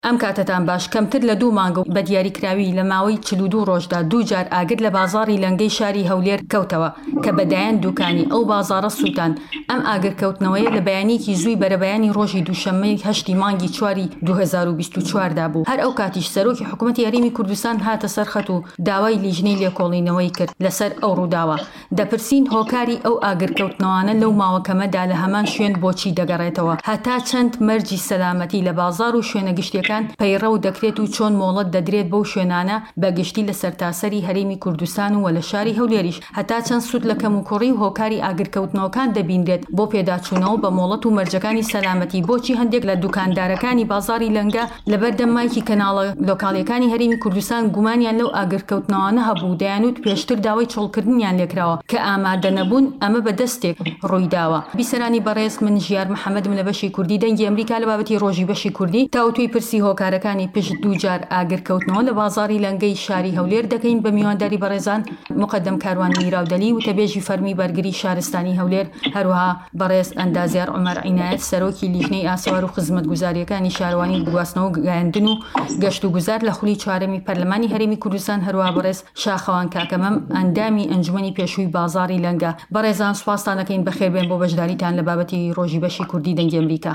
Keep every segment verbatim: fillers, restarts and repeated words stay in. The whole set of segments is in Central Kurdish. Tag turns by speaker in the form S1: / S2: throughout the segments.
S1: ئەم کاتتان باش کەمتر لە دوو مانگە بە دیاریکراوی لە ماوەی چل و دوو ڕۆژدا دوو جار ئاگر لە بازاڕی لەنگەی شاری هەولێر کەوتەوە کە بەدایان دوکانی ئەو بازاڕە سووتان. ئەم ئاگرکەوتنەوەیە لە بەیانێکی زووی بەرەبەیانی ڕۆژی دووشەممەی هەشتی مانگی چواری دوو هەزار و بیست و چواردا بوو. هەر ئەو کاتیش سەرۆکی حکوومەتی هەرێمی کوردستان هاتە سەرخەت و داوای لیژنەی لێکۆڵینەوەی کرد لەسەر ئەو ڕووداوە. دەپرسین هۆکاری ئەو ئاگرکەوتنەوانە لەو ماوەکەمەدا لە هەمان شوێن بۆچی دەگەڕێتەوە، هەتا چەند مەرجی سەلامەتی لە بازار و شوێنە گشتیەکان پەیڕە و دەکرێت و چۆن مۆڵەت دەدرێت بەو شوێنانە بەگشتی لە سەرتاسەری هەرێمی کوردستان و لە شاری هەولێریش، هەتا چەند سوود لە کەم و کوڕی و هۆکاری ئاگرکەوتنەوەکان دەبیندرێت بۆ پێداچوونەوە بە مۆڵەت و مەرجەکانی سەلامەتی. بۆچی هەندێک لە دوکاندارەکانی بازاری لەنگە لەبەر دەمایکی کەناڵە لۆکاڵیەکانی هەرێمی کوردستان گومانیان لەو ئاگرکەوتنەوانە هەبوو، دەیانوت پێشتر داوای چۆڵکردنیان لێکراوە کە ئامادە نەبوون، ئەمە بە دەستێک ڕوویداوە. بیسەرانی بەڕێز، من ژیار محەممەدم لە بەشی کوردی دەنگی ئەمریکا لە بابەتی ڕۆژی بەشی کوردی تاوتوی پرسی هۆکارەکانی پشت دوو جار ئاگرکەوتنەوە لە بازاری لەنگەی شاری هەولێر دەکەین بە میوانداری بەڕێزان مقدم کاروان میراودەلی وتەبێژی فەرمی بەرگری شارستانی هەولێر، هەروەها بەڕێز ئەندازیار عومەر عینایەت سەرۆکی لیژنەی ئاسوار و خزمەتگوزاریەکانی شارەوانی گواستنەوە و گەیاندن و گەشت و گوزار لە خولی چوارەمی پەرلەمانی هەرێمی کوردستان، هەروەها بەڕێز شاخەوان کاکەمەم ئەندامی ئەنجومەنی پێشووی بازاری لەنگە. بەڕێزان سوپاسان دەکەین بەخێربێن بۆ بەشداریتان لە بابەتی ڕۆژی بەشی کوردی دەنگی ئەمریکا.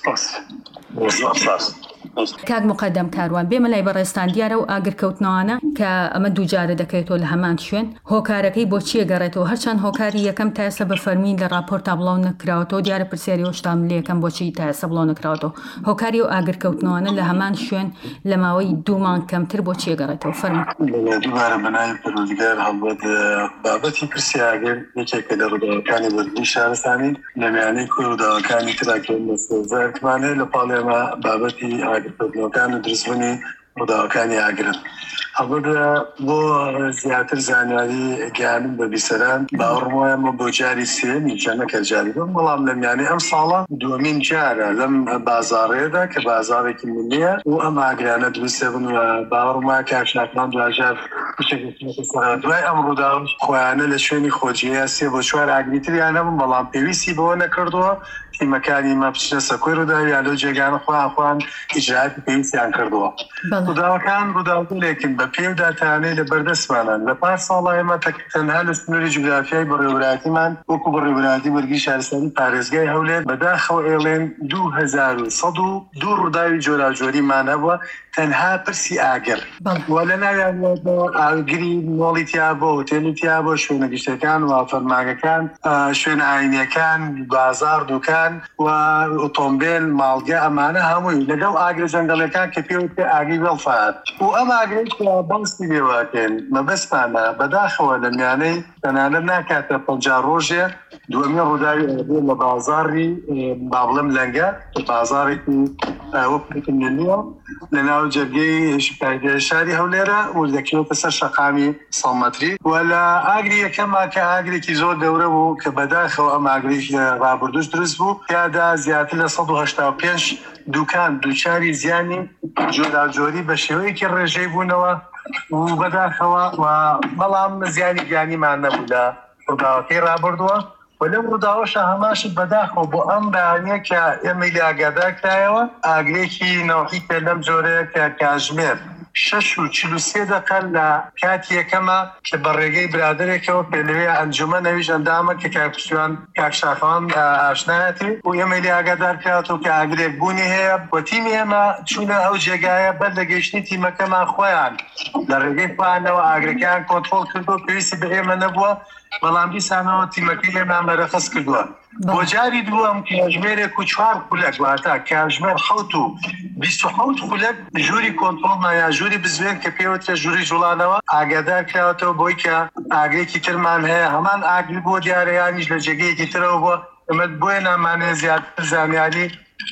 S1: کاک مقدم کاروان، بێمە لای بەڕێستان دیارە و ئاگرکەوتنەوانە کە ئەمە دووجارە دەکەێتەوە لە هەمان شوێن، هۆکارەکەی بۆچیە گەڕێتەوە؟ هەرچەند هۆکاری یەکەم تا ئێستا بە فەرمی لە راپۆرتا بڵاو نەکراوەتەوە، دیارە پرسیاری هۆشتام لە یەکەم بۆچی تا ئێستا بڵاو نەکراوەتەوە. هۆکاری و ئاگرکەوتنەوەانە لە هەمان شوێن لە ماوەی دوو مانگ کەمتر بۆچیە گەڕێتەوە؟ فەرموو.
S2: دووبارە بەناوی پەروەردگار هەڵبەت بابەتی پرسی ئاگر یەکێکە لە ڕووداوەکانی بەرگری شارستانی لە میانەی کوێ ڕووداوەکانی تراکێن لە سێزارتمانێ لە پاڵێمە بابەتی ئاگرکەوتنەوەکان و دروستبوونی ڕووداوەکانی ئاگرن. هەڵبەت بۆ زیاتر زانیاری گیانم بە بیسەران باوەڕم وایە مە بۆ جاری سێمی جەنەکە جاری بم، بەڵام لە میانەی ئەم ساڵە دووەمین جارە لەم بازاڕێدا کە بازارێکی ملیە و ئەم ئاگرانە دروستە بن و باوەڕم وایە کاکشاکمان دوژار دوای ئەم ڕووداو خۆیانە لە شوێنی خۆجیەیە سێ بۆ چوار ئاگریتریان هەبوون، بەڵام پێویستی بەوە نەکردووە تیمەکانی مە بچنە سەکۆی ڕووداویان لەو جێگانە خۆیان خۆیان ئیجراعاتی پێویستیان کردووە. ڕووداوەکان ڕووداوەیەکن بە پێودا تانەی لە بەردەستمانن. لە پاش ساڵە ئێمە تەنها لە سنووری جوگرافیای بەڕێوەبرایەتیمان وەکو بەڕێوەبرایەتی بەرگری شارستانی پارێزگای هەولێر بەداخەوە ئێڵێن دوو هەزار و سەد و دوو ڕووداوی جۆراوجۆریمان هەبووە تەنها پرسی ئاگر وە لە ناویان ئاگری مۆڵی تیابۆ هۆتێلی تیابۆ شوێنە گشتەکان و فەرمانگەکان شوێنە ئاینیەکان بازار دوکان و ئۆتۆمبیل ماڵگە ئەمانە هەمووی لەگەڵ ئاگر جەنگەڵەکان کە پێوتێ ئاگری وێڵفات و ئەم ئاگرێک بەستی لێواکەن مەبەستمانە بەداخەوە لە میانەی تەنانەت ناکاتە پەنجا ڕۆژێ دووەمین ڕووداوی ئاگر لە بازاڕی بابڵم لەنگە بازارێکی وەکوتنیە لە ناو جەرگەی شاری هەولێرە و دەکەوێتە سەر شەقامی سە مەتری و لە ئاگری یەکەما کە ئاگرێکی زۆر گەورە بوو کە بەداخەوە ئەم ئاگرێکی ڕابردوش دروست بوو یادا زیاتر لە سەد و هەشتا و پێنج دوکان دووچاری زیانی جۆراوجۆری بە شێوەیەکی ڕێژەی بوونەوە و بەداخەوە بەڵام زیانی گیانیمان نەبوو لە ڕووداوەکەی ڕابردووە و لەم ڕووداوەشە هەماشت بەداخەوە بۆ ئەم بەیانیە کە ئێمە لێ ئاگادارکرایەوە ئاگرێکی نەوحی پێ لەم جۆرەیە کە کاتژمێر شەش و چل و سێ دەقەن لە کاتی یەکەمە کە بە ڕێگەی برادرێکەوە پێ لەوێ ئەنجومە نەویش ئەندامە کە کاکسویان کاکشاخەوان ئاشنایەتی و ئێمە لێ ئاگادارکراتەوە کە ئاگرێک بوونی هەیە بۆ تیمی ئێمە چوونە ئەو جێگایە بەر لە گەیشتنی تیمەکەمان خۆیان لە ڕێگەی خۆیانەوە ئاگرەکان کۆنتڕۆڵ کردو پێویستی بە ئێمە نەبووە، بەڵام دیسانەوە تیمەکەی لێمان بەرەخەس کردووە. بۆ جاری دووەم کاتژمێرێک و چوار خولەک واتە کاتژمێر حەوت و بیست و حەوت خولەک ژووری کۆنتڕۆڵمان یا ژووری بزوێن کە پێوترێ ژووری جوڵانەوە ئاگادار کراوەتەوە بۆی کە ئاگرێکی ترمان هەیە هەمان ئاگری بۆ دیارەیانیش لە جێگەیەکی ترەوە بووە ئەمە بۆیە نامانەیە زیاتر زانیاری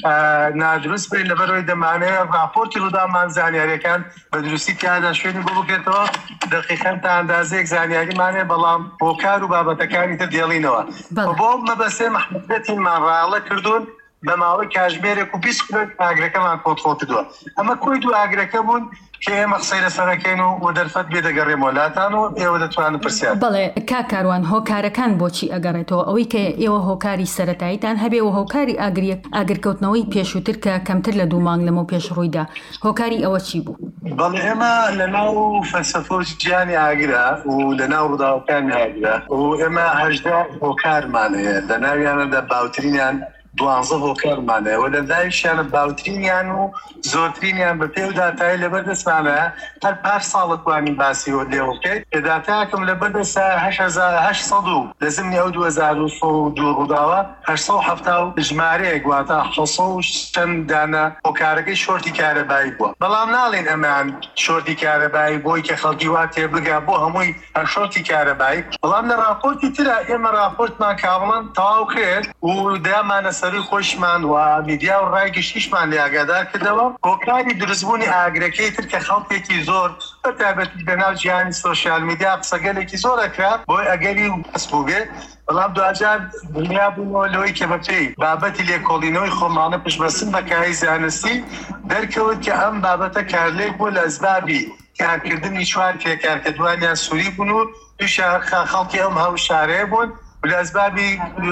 S2: نادروست بین لەبەرەوەی دەمانەیە راپۆرتی ڕووداومان زانیاریەکان بە دروستی تیادا شوێنی بۆ بکرێتەوە دقیقەن تا ئەندازەیەک زانیاریمانێ بەڵام بۆ کار و بابەتەکانی تر دێڵینەوە بۆ مەبەستێ مەحمەدەتیمان ڕاڵە کردوون بەماوەی کاتژمێرێک و بیست کیلۆ ئاگرەکەمان کۆنتڕۆڵ کردووە. ئەمە کوی دوو ئاگرەکە بوون کە ئێمە قسەی لەسەرەکەین و دەرفەت بێ دەگەڕێمە وڵاتان و ئێوە دەتوانن پرسیار.
S1: بەڵێ کاکاروان هۆکارەکان بۆچی ئەگەڕێتەوە؟ ئەوەی کە ئێوە هۆکاری سەرەتاییتان هەبێ و هۆکاری ئاگریەک ئاگرکەوتنەوەی پێشووتر کە کەمتر لە دوو مانگ لەمە پێش ڕوویدا، هۆکاری ئەوە چی بوو؟
S2: بەڵێ ئێمە لەناو فەلسەفە و ژیانی ئاگرا و لەناو ڕووداوەکانی ئاگرا و ئێمە هەژدە هۆکارمانەیە، لە ناویانەدا باوترینیان دوانزە هۆکارمانەیە و لە دایشیانە باوترینیان و زۆرترینیان بە پێ و داتایی لەبەردەستمانەیە. هەر پاش ساڵە توانین باسی و لێوە بکەیت کە داتایەکەم لەبەردەستە هەشت سەد و لە زمنی ئەو دوو هەزار و دوو ڕووداوە هەشت سەد و هەفتا و ژمارەیەک واتە حەوت سەد و چەند دانە هۆکارەکەی شۆرتی کارەبایی بووە. بەڵام ناڵێن ئەمان شۆرتی کارەبایی بۆی کە خەڵکی وا تێبگا بۆ هەمووی هەر شۆرتی کارەبایی. بەڵام لە راپۆرتی ترە ئێمە راپۆرتمان کامڵەن تەواو کرد و دامانە سەروی خۆشمان و میدیا و ڕای گشتیشمان لێ ئاگادار کردەوە. هۆکاری دروستبوونی ئاگرەکەی تر کە خەڵکێکی زۆر بەتایبەتی لەناو جیهانی سۆشیال میدیا قسەگەلێکی زۆر ئەکرا بۆی ئەگەری هەست بوو بێ. بەڵام دوجار دنیا بوونەوە لەوەی کە بەپێی بابەتی لێکۆڵینەوەی خۆمانە پشتبەستن بە کاری زانستی دەرکەوت کە ئەم بابەتە کارلێک بوو لە ئەسبابی کارکردنی چوار پێکارکردوانیان سووری بوون و دوو خەڵکی ئەم هەڵشارەیە بوون لە ئەسبابی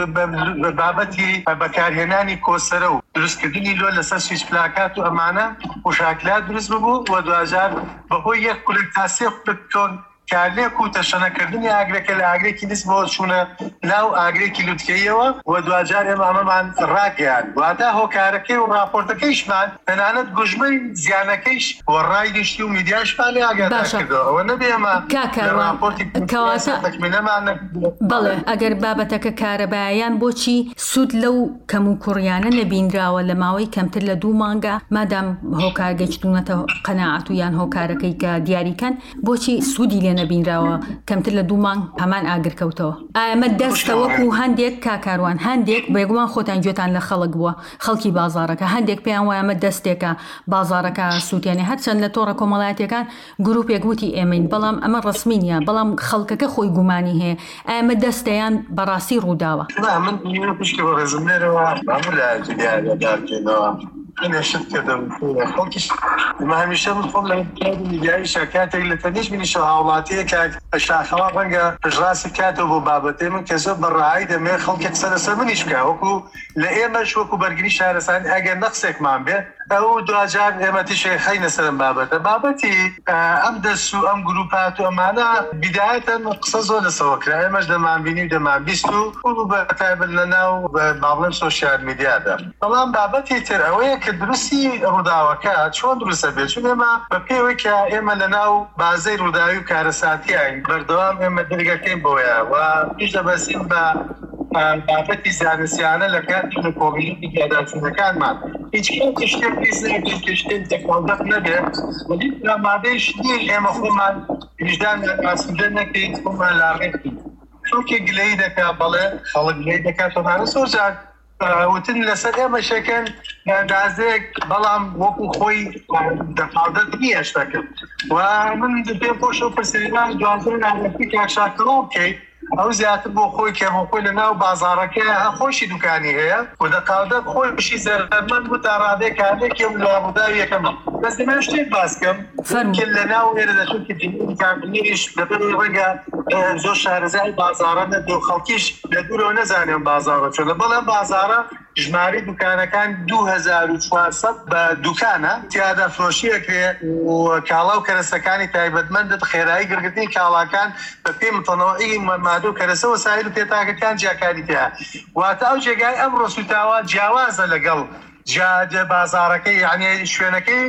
S2: بابەتی بەکارهێنانی کۆسەرە و دروستکردنی لۆ لەسەر سویچ پلاکات و ئەمانە وشاکلات دروست ببوو و دوجار بەهۆی یەک کولک تا سێ کولک کارلێک و تەشەنەکردنی ئاگرەکە لە ئاگرێکی نسب بۆ چوونە ناو ئاگرێکی لوتکەیەوە و دوجار ئێمە ئەمەمان ڕاگەیان واتە هۆکارەکەی و راپۆرتەکەیشمان تەنانەت گوژمەی زیانەکەیش بۆ ڕای گشتی و میدیاشمان لێ ئاگادار کردەوە. ئەوە نەبێ ئێمە راپۆرتی تەکمیلەمان.
S1: بەڵێ ئەگەر بابەتەکە کارەباییان بۆچی سوود لەو کەم و کوڕیانە نەبینراوە لە ماوەی کەمتر لە دوو مانگە مادام هۆکار گەیشتونەتە قەناعەت و یان هۆکارەکەی کە دیاریکەن بۆچی سوودی لێ نەبینراوە کەمتر لە دوو مانگ هەمان ئاگرکەوتەوە؟ ئەمە دەستە وەکو هەندێک کاکاروان هەندێک بێگومان خۆتان گوێتان لە خەڵک بووە خەڵکی بازارەکە هەندێک پێیان وایە ئەمە دەستێکە بازارەکە سووتێنێ هەرچەند لە تۆڕە کۆمەڵایەتەکان گروپێک وتی ئێمەین بەڵام ئەمە ڕسمی نیە بەڵام خەڵکەکە خۆی گومانی هەیە ئەمە دەستەیان بەڕاستی ڕووداوە.
S2: من پشت بە ڕێزمێرەوە لە جدیادارکردنەوە أنا شفت كذا خلقش ما هميشه بنقول لهم كاتب ميدياي شركات اللي تنيش من الشهاولاتية كشاخوا بنجا راسي كاتب وبابتي من كذا بالرعاية ده خلق سنة سمنيش كهوكو لإيمش وكو برجني شهر سنة أجا نقصك معهم به أو دواجان إما تشي خينا سلام بابته بابتي أم دسو أم جروبات وأمانا بداية قصص ولا سوكرا إماش دمان بيني دمان بيستو وبتقابل لنا وبعضهم سوشيال ميديا ده طبعا بابتي ترى كدرسي ڕووداوەکە چۆن دروستە بێت چون ئێمە بەپێوەی کە ئێمە لەناو بازەی ڕووداوی و کارەساتیین بەردەوام ئێمە دەرگەکەین بۆیە و پیش دەبەستین بە بابەتی زانستیانە لە کاتی لە کۆمیونیتی پیاداچوونەکانمان هیچ کەس شتێک پیس نەکرد کە شتێک تەکنۆلۆژی نەبێت ولی ئامادەیش نین ئێمە خۆمان وجدان ئاسوودە نەکەین خۆمان لاغێکین خەڵکی گلەی دەکات بەڵێ خەڵک گلەی دەکات تۆمانە سۆزار وتن لەسەر ئێمە شەکەن دازێک بەڵام وەکو خۆی دەفاڵدەت نییە شتەکەم و من پێ خۆش و پرسیمان دوازدە ناوەتی کاکشاکەڵاو بکەیت ئەو زیاتر بۆ خۆی کە بۆ خۆی لە ناو بازاڕەکە خۆشی دوکانی هەیە و دەقاڵدەت خۆی بشی زەرمەند بوو تا ڕادێ کارێکم لە ڕووداوی یەکەمە بەس دەمێ شتێک باسکەم لە ناو ئێرە دەچون کە کاربنیش لەبەر ڕێگە زۆر شارەزای بازاڕە نەدۆ خەڵکیش لە دوورەوە نەزانێن بازاڕە چۆنە بەڵام بازاڕە ژماری دوکانەکان دوو هەزار و چوارسەد بە دوکانە تیادا فرۆشیەکرێ و کاڵا و کەرەسەکانی تایبەتمەندت خێرایی گرگرتنی کاڵاکان بە پێی متەنەوعی مادە و کەرەسە و سایر و پێتاکەکان جیاکاری تیا واتە ئەو جێگای ئەم ڕۆسوتاوە جیاوازە لەگەڵ جادە بازارەکەی یعنی شوێنەکەی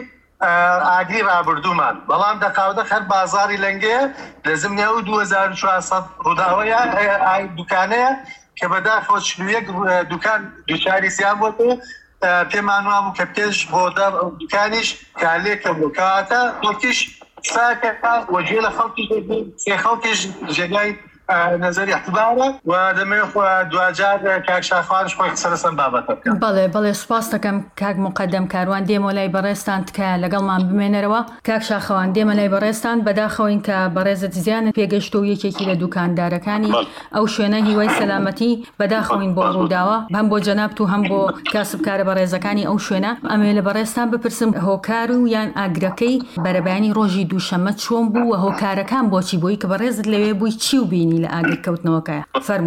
S2: ئاگری ڕابردوومان بەڵام دەقاودە هەر بازاری لەنگەیە لە زمنیا و دوو هەزار و چوارسەد ڕووداوەیە دوکانەیە کە بەداخەوە چلوویەک دوکان دووچاری زیان بۆتەوە پێمان وا بوو کە پێش بۆ دوکانیش کارلێکە بوو کەواتە خەڵکیش ساکەکە وەجێ لە خەڵکیش سێ خەڵکیش ژێگای نظری اعتبارە و دەمێ دوجار کاکشاخوانش خۆی سەرسەم بابەتە بکەم.
S1: بەڵێ بەڵێ سوپاس دەکەم کاک مقەدەم کاروان دێمە لای بەڕێستان تکایە لەگەڵمان بمێنەرەوە. کاک شاخەوان دێمە لای بەڕێستان بەداخەوەین کە بەڕێزت زیانت پێگەشتە و یەکێکی لە دوکاندارەکانی ئەو شوێنە هیوای سەلامەتی بەداخەوین بۆ ڕووداوە هەم بۆ جەنابت و هەم بۆ کاسبکارە بەڕێزەکانی ئەو شوێنە. ئەمێ لە بەڕێستان بپرسم هۆکار و یان ئاگرەکەی بەرەبانی ڕۆژی دووشەممە چۆن بوو و هۆکارەکان بۆچی بووی کە بەڕێزت لەوێ بووی چی و بینی لە ئاگرکەوتنەوەکە فەرموو.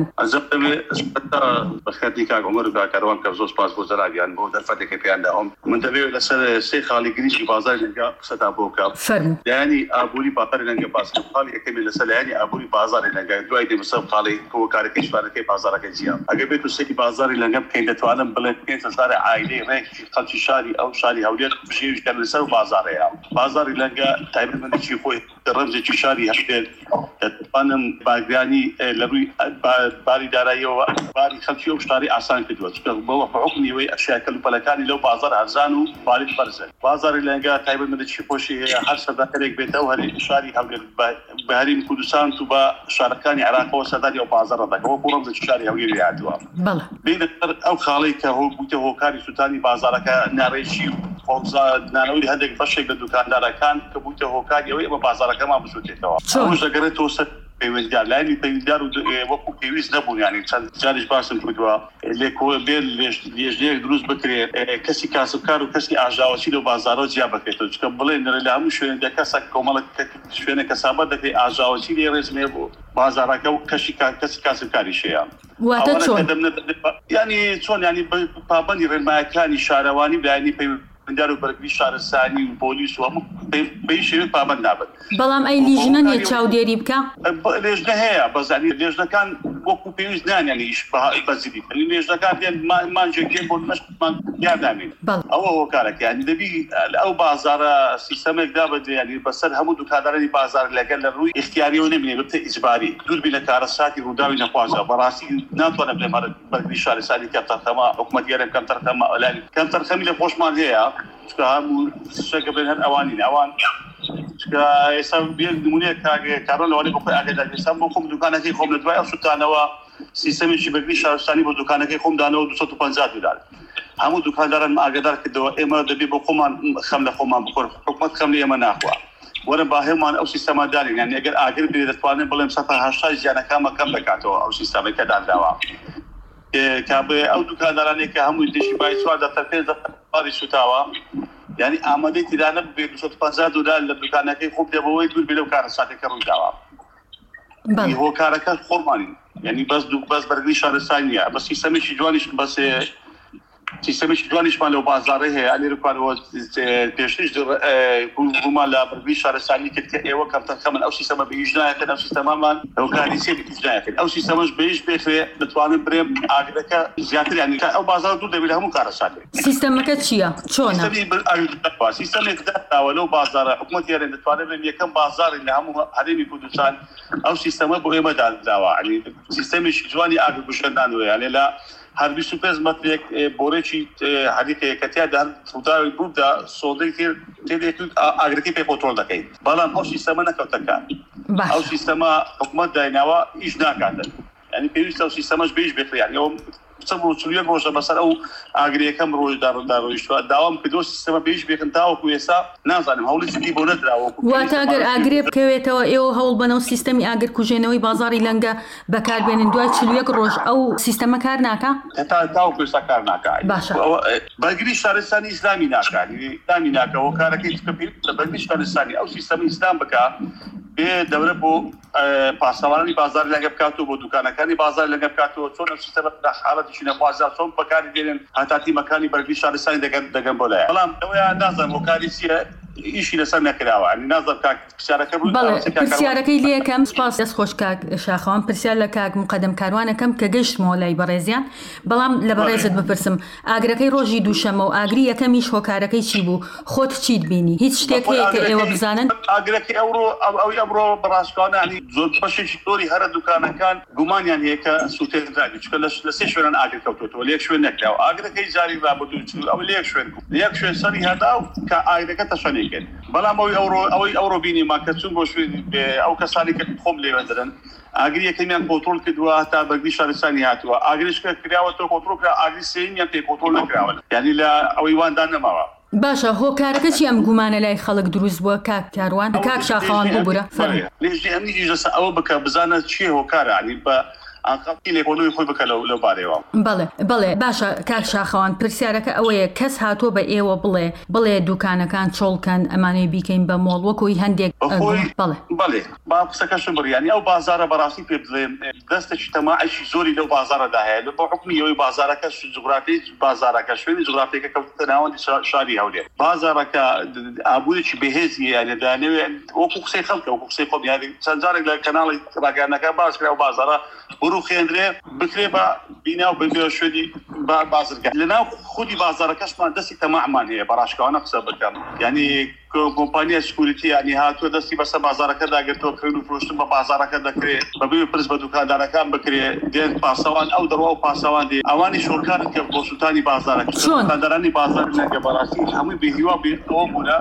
S3: بەخەتی کاک عومەر و کاکەروان کە زۆر سپاس بۆ زەراگیان بۆ دەرفەتێکی پێیانداهم من دەبێت لەسەر سێ خاڵی گریشی بازاری لەنگە قسەتا بۆ بکەم.
S1: فەرموو.
S3: یانی ئابووری بازاری لەنگە باسکە خاڵی یەکەمی لەسەر لایانی ئابووری بازاری لەنگە دوای دێمەسە خاڵی کۆکارەکەی شوارەکەی بازارەکەی جیام ئەگە بێت و سێکی بازاری لەنگە بکەین دەتوانم بڵێن پێنج هەزار عائیلەی ڕێکی خەڵکی شاری ئەو شاری هەولێر بژێویشکەن لەسەر بازارەیە. بازاری لەنگە تایبەتمەندێکی خۆی ڕەمزێکی شاری هەشتێت دەتوانم باگرانی لە ڕووی باری داراییەوە باری خەڵکی ئەو شاری ئاسان کردووە بەوە بەحکمیەوەی ئەشیا کەلوپەلەکانی لەو بازار ئەرزان و باریت بەرزن. بازاری لەنگە تایبەتمەندێکی خۆشی هەیە هەر سەردانێک بێتەوە هەرێ شاری هەولێر بە هەریم کوردستان و بە شارەکانی عێراقەوە سەردانی ئەو بازارە دەکەوە بۆ ڕەمزێکی شاری هەولێر هاتووە. بێنە ئەو خاڵەی کە بوویتە هۆکاری سوتانی بازارەکە ناڕێژی نانەوەی هەندێک بەشێک لە دوکاندارەکان کە بوویتە هۆکاری ئەوەی ئەمە بازارەکەمان بسووتێتەوە. ئەوش دەگەڕێتەوە سەر پەیوەندیدار لایانی پەیوەندیدار و وەکو پێویست نەبوون یانی چەند جاریش باسم کردووە لێکۆ بێت لێژنەیەک دروست بکرێت کەسی کاسبکار و کەسی ئاژاوەچی لەو بازارەوە جیا بکرێتەوە چکە بڵێن لە هەموو شوێنێک کەسێک کۆمەڵک شوێنە کەسابەت دەکەی ئاژاوەچی لێ ڕێزمێ بۆ بازارەکە و کەسی کەسی کاسبکاریش هەیە.
S1: واتە چۆن
S3: ینی چۆن ینی پابەندی ڕێنمایەکانی شارەوانی لایانی پەیوەندیدار و بەرگری شارستانی و پۆلیس و هەموو بەی شێوێ پابەند نابن.
S1: بەڵام ئەی لیژنە نیە چاودێری بکە؟
S3: لێژنە هەیە بەزانی لێژنەکان وەکو پێویست نانیان ئیش بەزیدی لێژنەکان مانجێکێ بۆ نەشمان یادامین ئەوە هۆکارێک یانی دەبی ئەو بازارە سیستەمێک دابەدێ ینی بەسەر هەموو دوکاندارانی بازار لەگەل لە ڕووی اختیاریەوە نەبینێ ببتە ئیجباری دووربی لە کارەساتی ڕووداوی نەخوازە بەڕاستی ناتوانم بڵێم هەر بەرگری شارستانی کەمتەرخەمە حکومەتیارێک کەمتەرخەمە ئەلانی کەمتەرخەمی لە خۆشمان هەیە چکە هەموو شتێکە بڵێن هەر ئەوانین ئەوان ئێستا بێ نمونەیەک کارۆن لەوانەیە بۆ خۆی ئاگادار ئێستا بۆ خۆم دوکانەکەی خۆم لە دوای ئەو سوتانەوە سیستەمێکی بەرگری شارستانی بۆ دوکانەکەی خۆم دانەوە دووسەد و پەنجا دلار هەموو دوکانداران ئاگادار کردەوە ئێمە دەبێ بۆ خۆمان خەم لە خۆمان بخۆر حکومەت خەم لە ئێمە ناخوا وەرە با هێمان ئەو سیستەما دارین یعنی ئەگەر ئاگر بێ دەتوانێت بڵێم سەد تا هەشتا زیانەکانمە کەم دەکاتەوە ئەو سیستەمێکە داداوە کابێ ئەو دوکاندارانێک کە هەمووی دەشی بای چوار دەفتەر پێنج دەفتەر سوتاوە یعنی ئامادەی تیرانە بێت دووسەد و پەنجا دلار لە دوکانەکەی خۆم دەبەوەی دوور بێ لەو کارەساتێکە ڕوویداوە هۆکارەکە خۆمانین یعنی بەس بەس بەرگری شارستانی نیە بە سیستەمێکی جوانیش بەس سیستەمێکی جوانیشمان لەو بازارە هەیە ئەلێرەکوانەوە پێشترش بوومان لە بەرگری شارستانی کرد کە ئێوە کەمتەرخەمن ئەو سیستەمە بەهیچ نایەکەن ئەو سیستەمامان هۆکاری سێ بهیچ نایەکەن ئەو سیستەمەش بەهیچ بێخرێ دەتوانن برێم ئاگرەکە زیاتر یعنی ئەو بازار دوور دەبێت هەموو کارەساتێک
S1: سیستەمەکە چییە؟ چۆنە؟
S3: سیستەمێک داوە لەو بازارە حکومەتیارێن دەتوانێت بڵێن یەکەم بازاری لە هەموو هەرێمی کوردستان ئەو سیستەمە بۆ ئێمە داوە ینی سیستەمێکی جوانی ئاگر کوشتنانەوە یعنی لە هەر بیست و پێنج مەترێک بۆرێکی هەریکەیە کە تیادا ڕووداوی بوودا سۆدەی تێدێک ئاگرەکەی پێ کۆنتڕۆڵ دەکەین بەڵام ئەو سیستەمە نەکەوتەکان ئەو سیستەمە حکومەت دایناوە ئیش ناکاتن ینی پێویستە ئەو سیستەمەش بێش بێت یعنی چەند ڕۆژە بەسەر ئەو ئاگرەکەم ڕۆژداڕۆیشتوە داوام کردو سیستەمە پێش بێکن تاوەکو ئێستا نازانم هەوڵی بۆ نەدراوە
S1: واتە ئەگەر ئاگرێ بکەوێتەوە ئێوە هەوڵ بنەو سیستەمی ئاگر کوژێنەوەی بازاری لەنگە بەکاربێنن دوای چل و یەک ڕۆژ ئەو سیستەمە کار ناکە؟
S3: تاوەکو ئێستا کار ناکە بەرگری شارستانی ئیسلامی ناکە ئیسلامی ناکەەوە کارەکەی لە بەرگری شارستانی ئەو سیستەمی ئیسلام بکە بێ دەورە بۆ پاسەوانانی بازار لەگە بکاتەوە بۆ دوکانەکانی بازار لەگە بکاتەوە چۆن ئەو سیستەمە حاڵەتیشی نەخوازا چۆن بەکاری دێنن هەتا تیمەکانی بەرگری شارستانی دەگەن بۆ لایە بەڵام ئەوەیان نازانم هۆکاری چییە ئیشی لەسەر نەکراوە نازانم کاک پرسیارەکە
S1: پرسیارەکەی لێ یەکەم سپاس دەست خۆش کاک شاخەوان پرسیار لە کاک مقەدەم کاروانەکەم کە گەشتمەوە لای بەڕێزیان بەڵام لە بەڕێزت بپرسم ئاگرەکەی ڕۆژی دووشەمە و ئاگری یەکەمیش هۆکارەکەی چی بوو خۆت چیت بینی هیچ شتێک هەیە کە ئێوە بزانن؟
S3: ئاگرەکەی ئەوڕۆ ئەوی ئەمڕۆ بەڕاستکانە ینی زۆر بەشێکی زۆری هەرە دوکانەکان گومانیان هەیە کە سوتێنراوی چکە لە سێ شوێنان ئاگر کەوتوێتەوە لە یەک شوێن نەکراوە ئاگرەکەی جاری ڕابردوو ئەو لە یەک شوێن بوو لە یەک شوێن سەری هەدا و کە ئاگرەکە تەشەنێک بکەن بەڵام ئەوی ئەوڕۆ ئەوەی ئەوڕۆ بینی ما کە چوون بۆ شوێنی ئەو کەسانی کە خۆم لێوەدرن ئاگری یەکەمیان کۆنتڕۆڵ کردووە هەتا بەرگری شارستانی هاتووە ئاگریش کە کراوەتەوە کۆنتڕۆڵ کرا ئاگری سێمیان پێ کۆنتڕۆڵ نەکراوە یعنی لە ئەوەی واندا نەماوە
S1: باشە هۆکارەکە چی ئەم گومانە لای خەڵک دروست بووە کاک کاروان کاک شاخەوان ببوورە
S3: لێژی ئەمنیش لەسەر ئەوە بکە بزانە چیە هۆکارە عنی بە ئاقاقی لێکۆڵەوەی خۆی بکە لەو بارەوە
S1: بەڵێ بەڵێ باشە کاک شاخەوان پرسیارەکە ئەوەیە کەس هاتۆ بە ئێوە بڵێ بڵێ دوکانەکان چۆڵکەن ئەمانەی بیکەین بە مۆڵ وەکوی هەندێک
S3: بڵێ بڵێ با قسەکەشم بڕیانی ئەو بازارە بەڕاستی پێ بڵێم دەستێکی تەماعیشی زۆری لەو بازارەدا هەیە لە بۆ حکمی ئەوەی بازارەکە جوغرافی بازارەکە شوێنی جوغرافیەکە کەوتە ناوەندی شاری هەولێر بازارەکە ئابوورێکی بەهێزی یانە دانەوێت وەکو قسەی خەڵکە وەکو قسەی خۆم یانی چەند جارێک لە کەناڵی ڕاگەیاندنەکە باس کرا و بازارە بڕوو خێندرێ بکرێ بە بینا و ببێ شوێنی بازرگە لەناو خودی بازارەکەشمان دەستی تەماعمان هەیە بەڕاشکەوانە قسە بکەم یعنی کۆمپانیا سکوریتی ینی هاتووە دەستی بەسەر بازارەکە داگرتەوە کڕین و فرۆشتن بە بازارەکە دەکرێت بەبێ پرس بە دوکاندارەکان بکرێت دێن پاسەوان ئەو دەڕوا و پاسەوان دێ ئەوانی شۆکارن کە بۆ سوتانی بازارەکە دوکاندارانی بازار نەگە بەڕاستی هەمووی بێهیوا ئەوە بوونە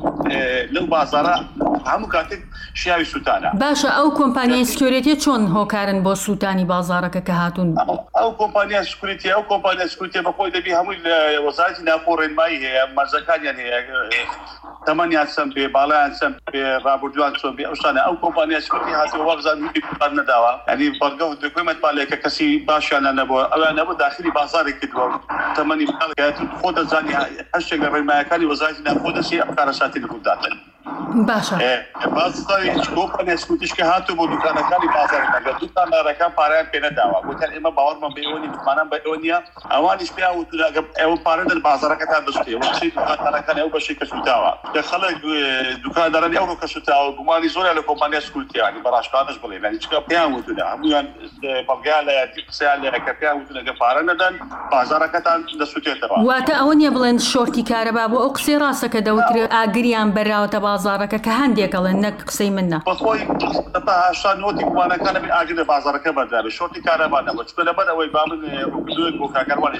S3: لەو بازارە هەموو کاتێک شیاوی سوتانە
S1: باشە ئەو کۆمپانیای سکیۆریتی چۆن هۆکارن بۆ سوتانی بازارەکە کە هاتوون
S3: ئەو کۆمپانیا سکوریتی ئەو کۆمپانیا سکوریتی بەخۆی دەبی هەمووی وەزارەتی ناوخۆ ڕێنمایی هەیە مەرجەکانیان هەیە تەمەنیان چەند بێ باڵایان چەند بێ ڕابردووان چۆن بێ ئەو شتانە ئەو کۆمپانیا سکوریتی هاتووە وابزان پار نەداوە ینی بەڵگە و دکوێمەت پالێکە کەسی باشیانە نەبووە ئەویان نەبوو داخلی بازارێک کردووە تەمەنی خۆ دەزانی هەشتێک لە ڕێنمایەکانی وەزارەتی ناوخۆ دەستی ئەم کارەساتی لەبووداتن
S1: باشە
S3: بازاری کۆمپانیا سکوتیشکە هاتووە بۆ دوکانەکانی بازارەکە دوکاندارەکان پارەیان پێ نەداوە گوتیان ئێمە باوەڕمان بە ئێوە نیە مانام بە ئێوە نییە ئەوانیش پێیان وتوون ئێوە پارە دەن بازارەکەتان دەستێ وەشەی دوکاندارەکان ئەو بەشەی کە سوتاوە کە خەڵک دوکاندارانی ئەوڕۆ کە سوتاوە گومانی زۆریان لە کۆمپانیا سکوتیانی بەڕاشکانش بڵێن ینی چکە پێیان وتوونە هەموویان بەڵگەیان لە یەتی قسەیان لێیە کە پێیان وتوونە ئەگەر پارە نەدەن بازارەکەتان دەسوتێتەوە
S1: واتە ئەوە نییە بڵێن شۆرتی کارەبا بۆ ئەو قسەی ڕاستە کە دەوترێت ئاگریان بەراوەتە بازارەکە کە هەندێکەڵێن نەک قسەی منە
S3: بەخۆی هەشتا نۆتی گومانەکانە بێ ئاگر لە بازارەکە بەردابێت شۆرتی کارەبا نەبووە چکە لەبەر ئەوەی با من دوێک بۆ کاگەڕوانیش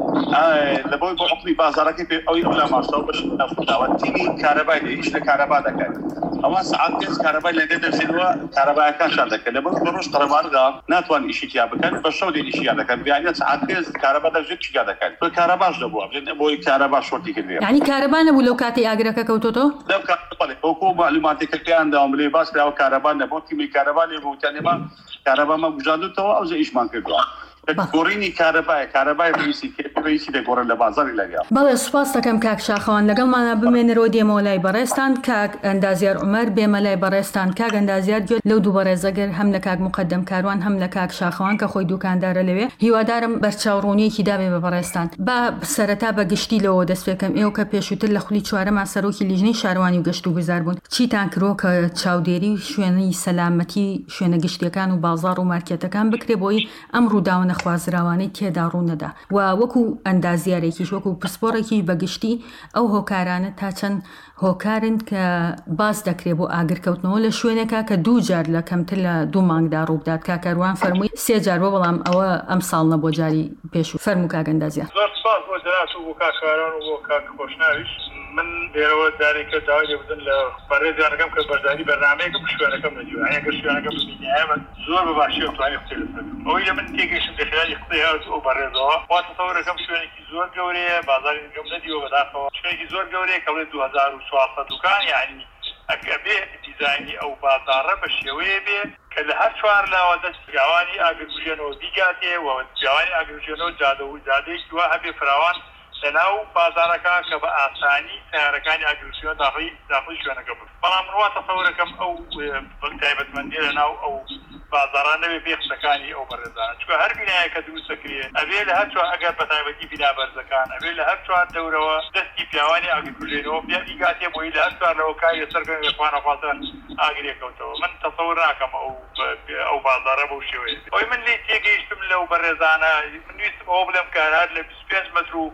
S3: لەبەوەی بۆ حکمی بازارەکەی پێ ئەوی ئەو لە ماشتەوە بەش نەفوتاوە تیمی کارەبای لێ ئیش لە کارەبا دەکات ئەوان سەعات پێنج کارەبای لەگە دەچێتەوە کارەبایەکانشان دەکەن لەبەر بەڕۆژ قەرەبارگا ناتوان ئیشیان بکەن بە شەو دێن ئیشیان دەکەن بیانیت سەعات پێنج کارەبا دەژێت چیا دەکەن بۆ کارەباش دەبووە بۆی کارەبا شۆرتی کردوێ
S1: یعنی کارەبا نەبوو لەو کاتی ئاگرەکە کەوتۆتەوە
S3: لەو کاتێ وەکو معلوماتێکە پێیان داوام لێ باس کراوە کارەبا نەبوو تیمی کارەبا لێ بوتیان ئێمە کارەبامان گوژاندوتەوە ئەو زە ئیشمان کردووە گۆڕینی کارەبای کارەبای ڕیسی ڕیسی دەگۆڕن لە بازاری لەگەڵ
S1: بەڵێ سوپاس دەکەم کاک شاخەوان لەگەڵمانە بمێنەرەوە دێمەوە لای بەڕێستان کاک ئەندازیار عومەر بێمە لای بەڕێستان کاک ئەندازیار گوێت لەو دوو بەڕێزەگەر هەم لە کاک مقەدەم کاروان هەم لە کاک شاخەوان کە خۆی دوکاندارە لەوێ هیوادارم بەرچاوڕوونیەکی دابێ بە بەڕێستان با سەرەتا بە گشتی لەوە دەست پێکەم ئێوە کە پێشووتر لە خولی چوارەما سەرۆکی لیژنەی شاروانی و گەشت و گوزار بوون چیتان کرۆ کە چاودێری شوێنی سەلامەتی شوێنە گشتیەکان و بازار و مارکێتەکان بکرێ بۆی ئەم ڕووداوە نەخوازراوانەی تێدا ڕوونەدا و وەکو ئەندازیارێکیش وەکو پسپۆڕێکی بەگشتی ئەو هۆکارانە تا چەند هۆکارن کە باز دەکرێت بۆ ئاگرکەوتنەوە لە شوێنێکە کە دوو جار لە کەمتر لە دوو مانگدا ڕوودات کاکەروان فەرمووی سێ جار بۆ بەڵام ئەوە ئەم ساڵ نەبۆ جاری پێشوو فەرموو کاک ئەندازیار
S4: زۆر سپاس بۆ جەناب و بۆ کاکەوان و بۆ کاک خۆشناویش من لێرەوە دارێکە داوای لێ بدەن لە بەڕێزیانەکەم کە بەرداری بەرنامەیەکم شوێنەکەم نەجووە ئەگەر شوێنەکەم ببینایە زۆر بە باشی توانێت قسەی لەسەر بکەم ئەوەی لە من تێگەیشتم لە خلال قسەی هات ئەو بەڕێزەوە وا تەسەوورەکەم شوێنێکی زۆر گەورەیە بازاری گەم نەدیوە بەداخەوە شوێنێکی زۆر گەورەیە کە بڵێ دوو هەزار و چوارسەد دوکان یعنی ئەگەر بێ دیزاینی ئەو بازارە بە شێوەیە بێ کە لە هەر چوار لاوە دەست پیاوانی ئاگرکوژێنەوە بیگاتێ و پیاوانی ئاگرکوژێنەوە جادە و جادەیەکی وا هەبێ فراوان لەناو بازارەکە کە بە ئاسانی سیارەکانی ئاگرکوژێنەوە داخلی داخلی شوێنەکە بوو بەڵام ڕوا تەسەوورەکەم ئەو تایبەتمەندی لەناو ئەو بازاران نەبێ بێ قسەکانی ئەو بەڕێزانە چونکە هەر بینایە کە دروست دەکرێت ئەبێ لە هەر چوار ئەگەر بە تایبەتی بینا بەرزەکان ئەبێ لە هەر چوار دەورەوە دەستی پیاوانی ئاگرکوژێنەوە بیا بیگاتێ بۆی لە هەر چوار لەوە کاری سەرکەن لەخوانە خوازان ئاگرێکەوتەوە من تەسەور ناکەم ئەو ئەو بازارە بەو شێوەیە ئەوی من لێ تێگەیشتم لەو بەڕێزانە من ویستم ئەوە بڵێم کە هەر لە بیست و پێنج مەتر و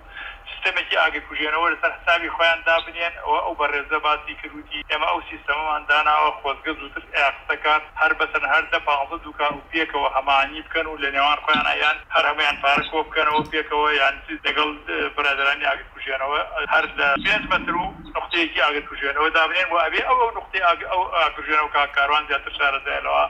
S4: سیستەمێکی ئاگرکوژێنەوە لەسەر حسابی خۆیان دابنێن ئەو بەڕێزە باسی کردوتی ئێمە ئەو سیستەمەمان داناوە خۆزگە زووتر ئاقسەکان هەر بەسەر هەر دە پانزە دوکان و پێکەوە هەمانی بکەن و لە نێوان خۆیان یان هەر هەمویان پارە کۆ بکەنەوە پێکەوە یان لەگەڵ برادرانی ئاگرکوژێنەوە هەر لە پێنج مەتر و نقطەیەکی ئاگرکوژێنەوە دابنێن و ئەبێ ئەو ئەو نقطەی ئەو ئاگرکوژێنەوە کاروان زیاتر شارەزایەوە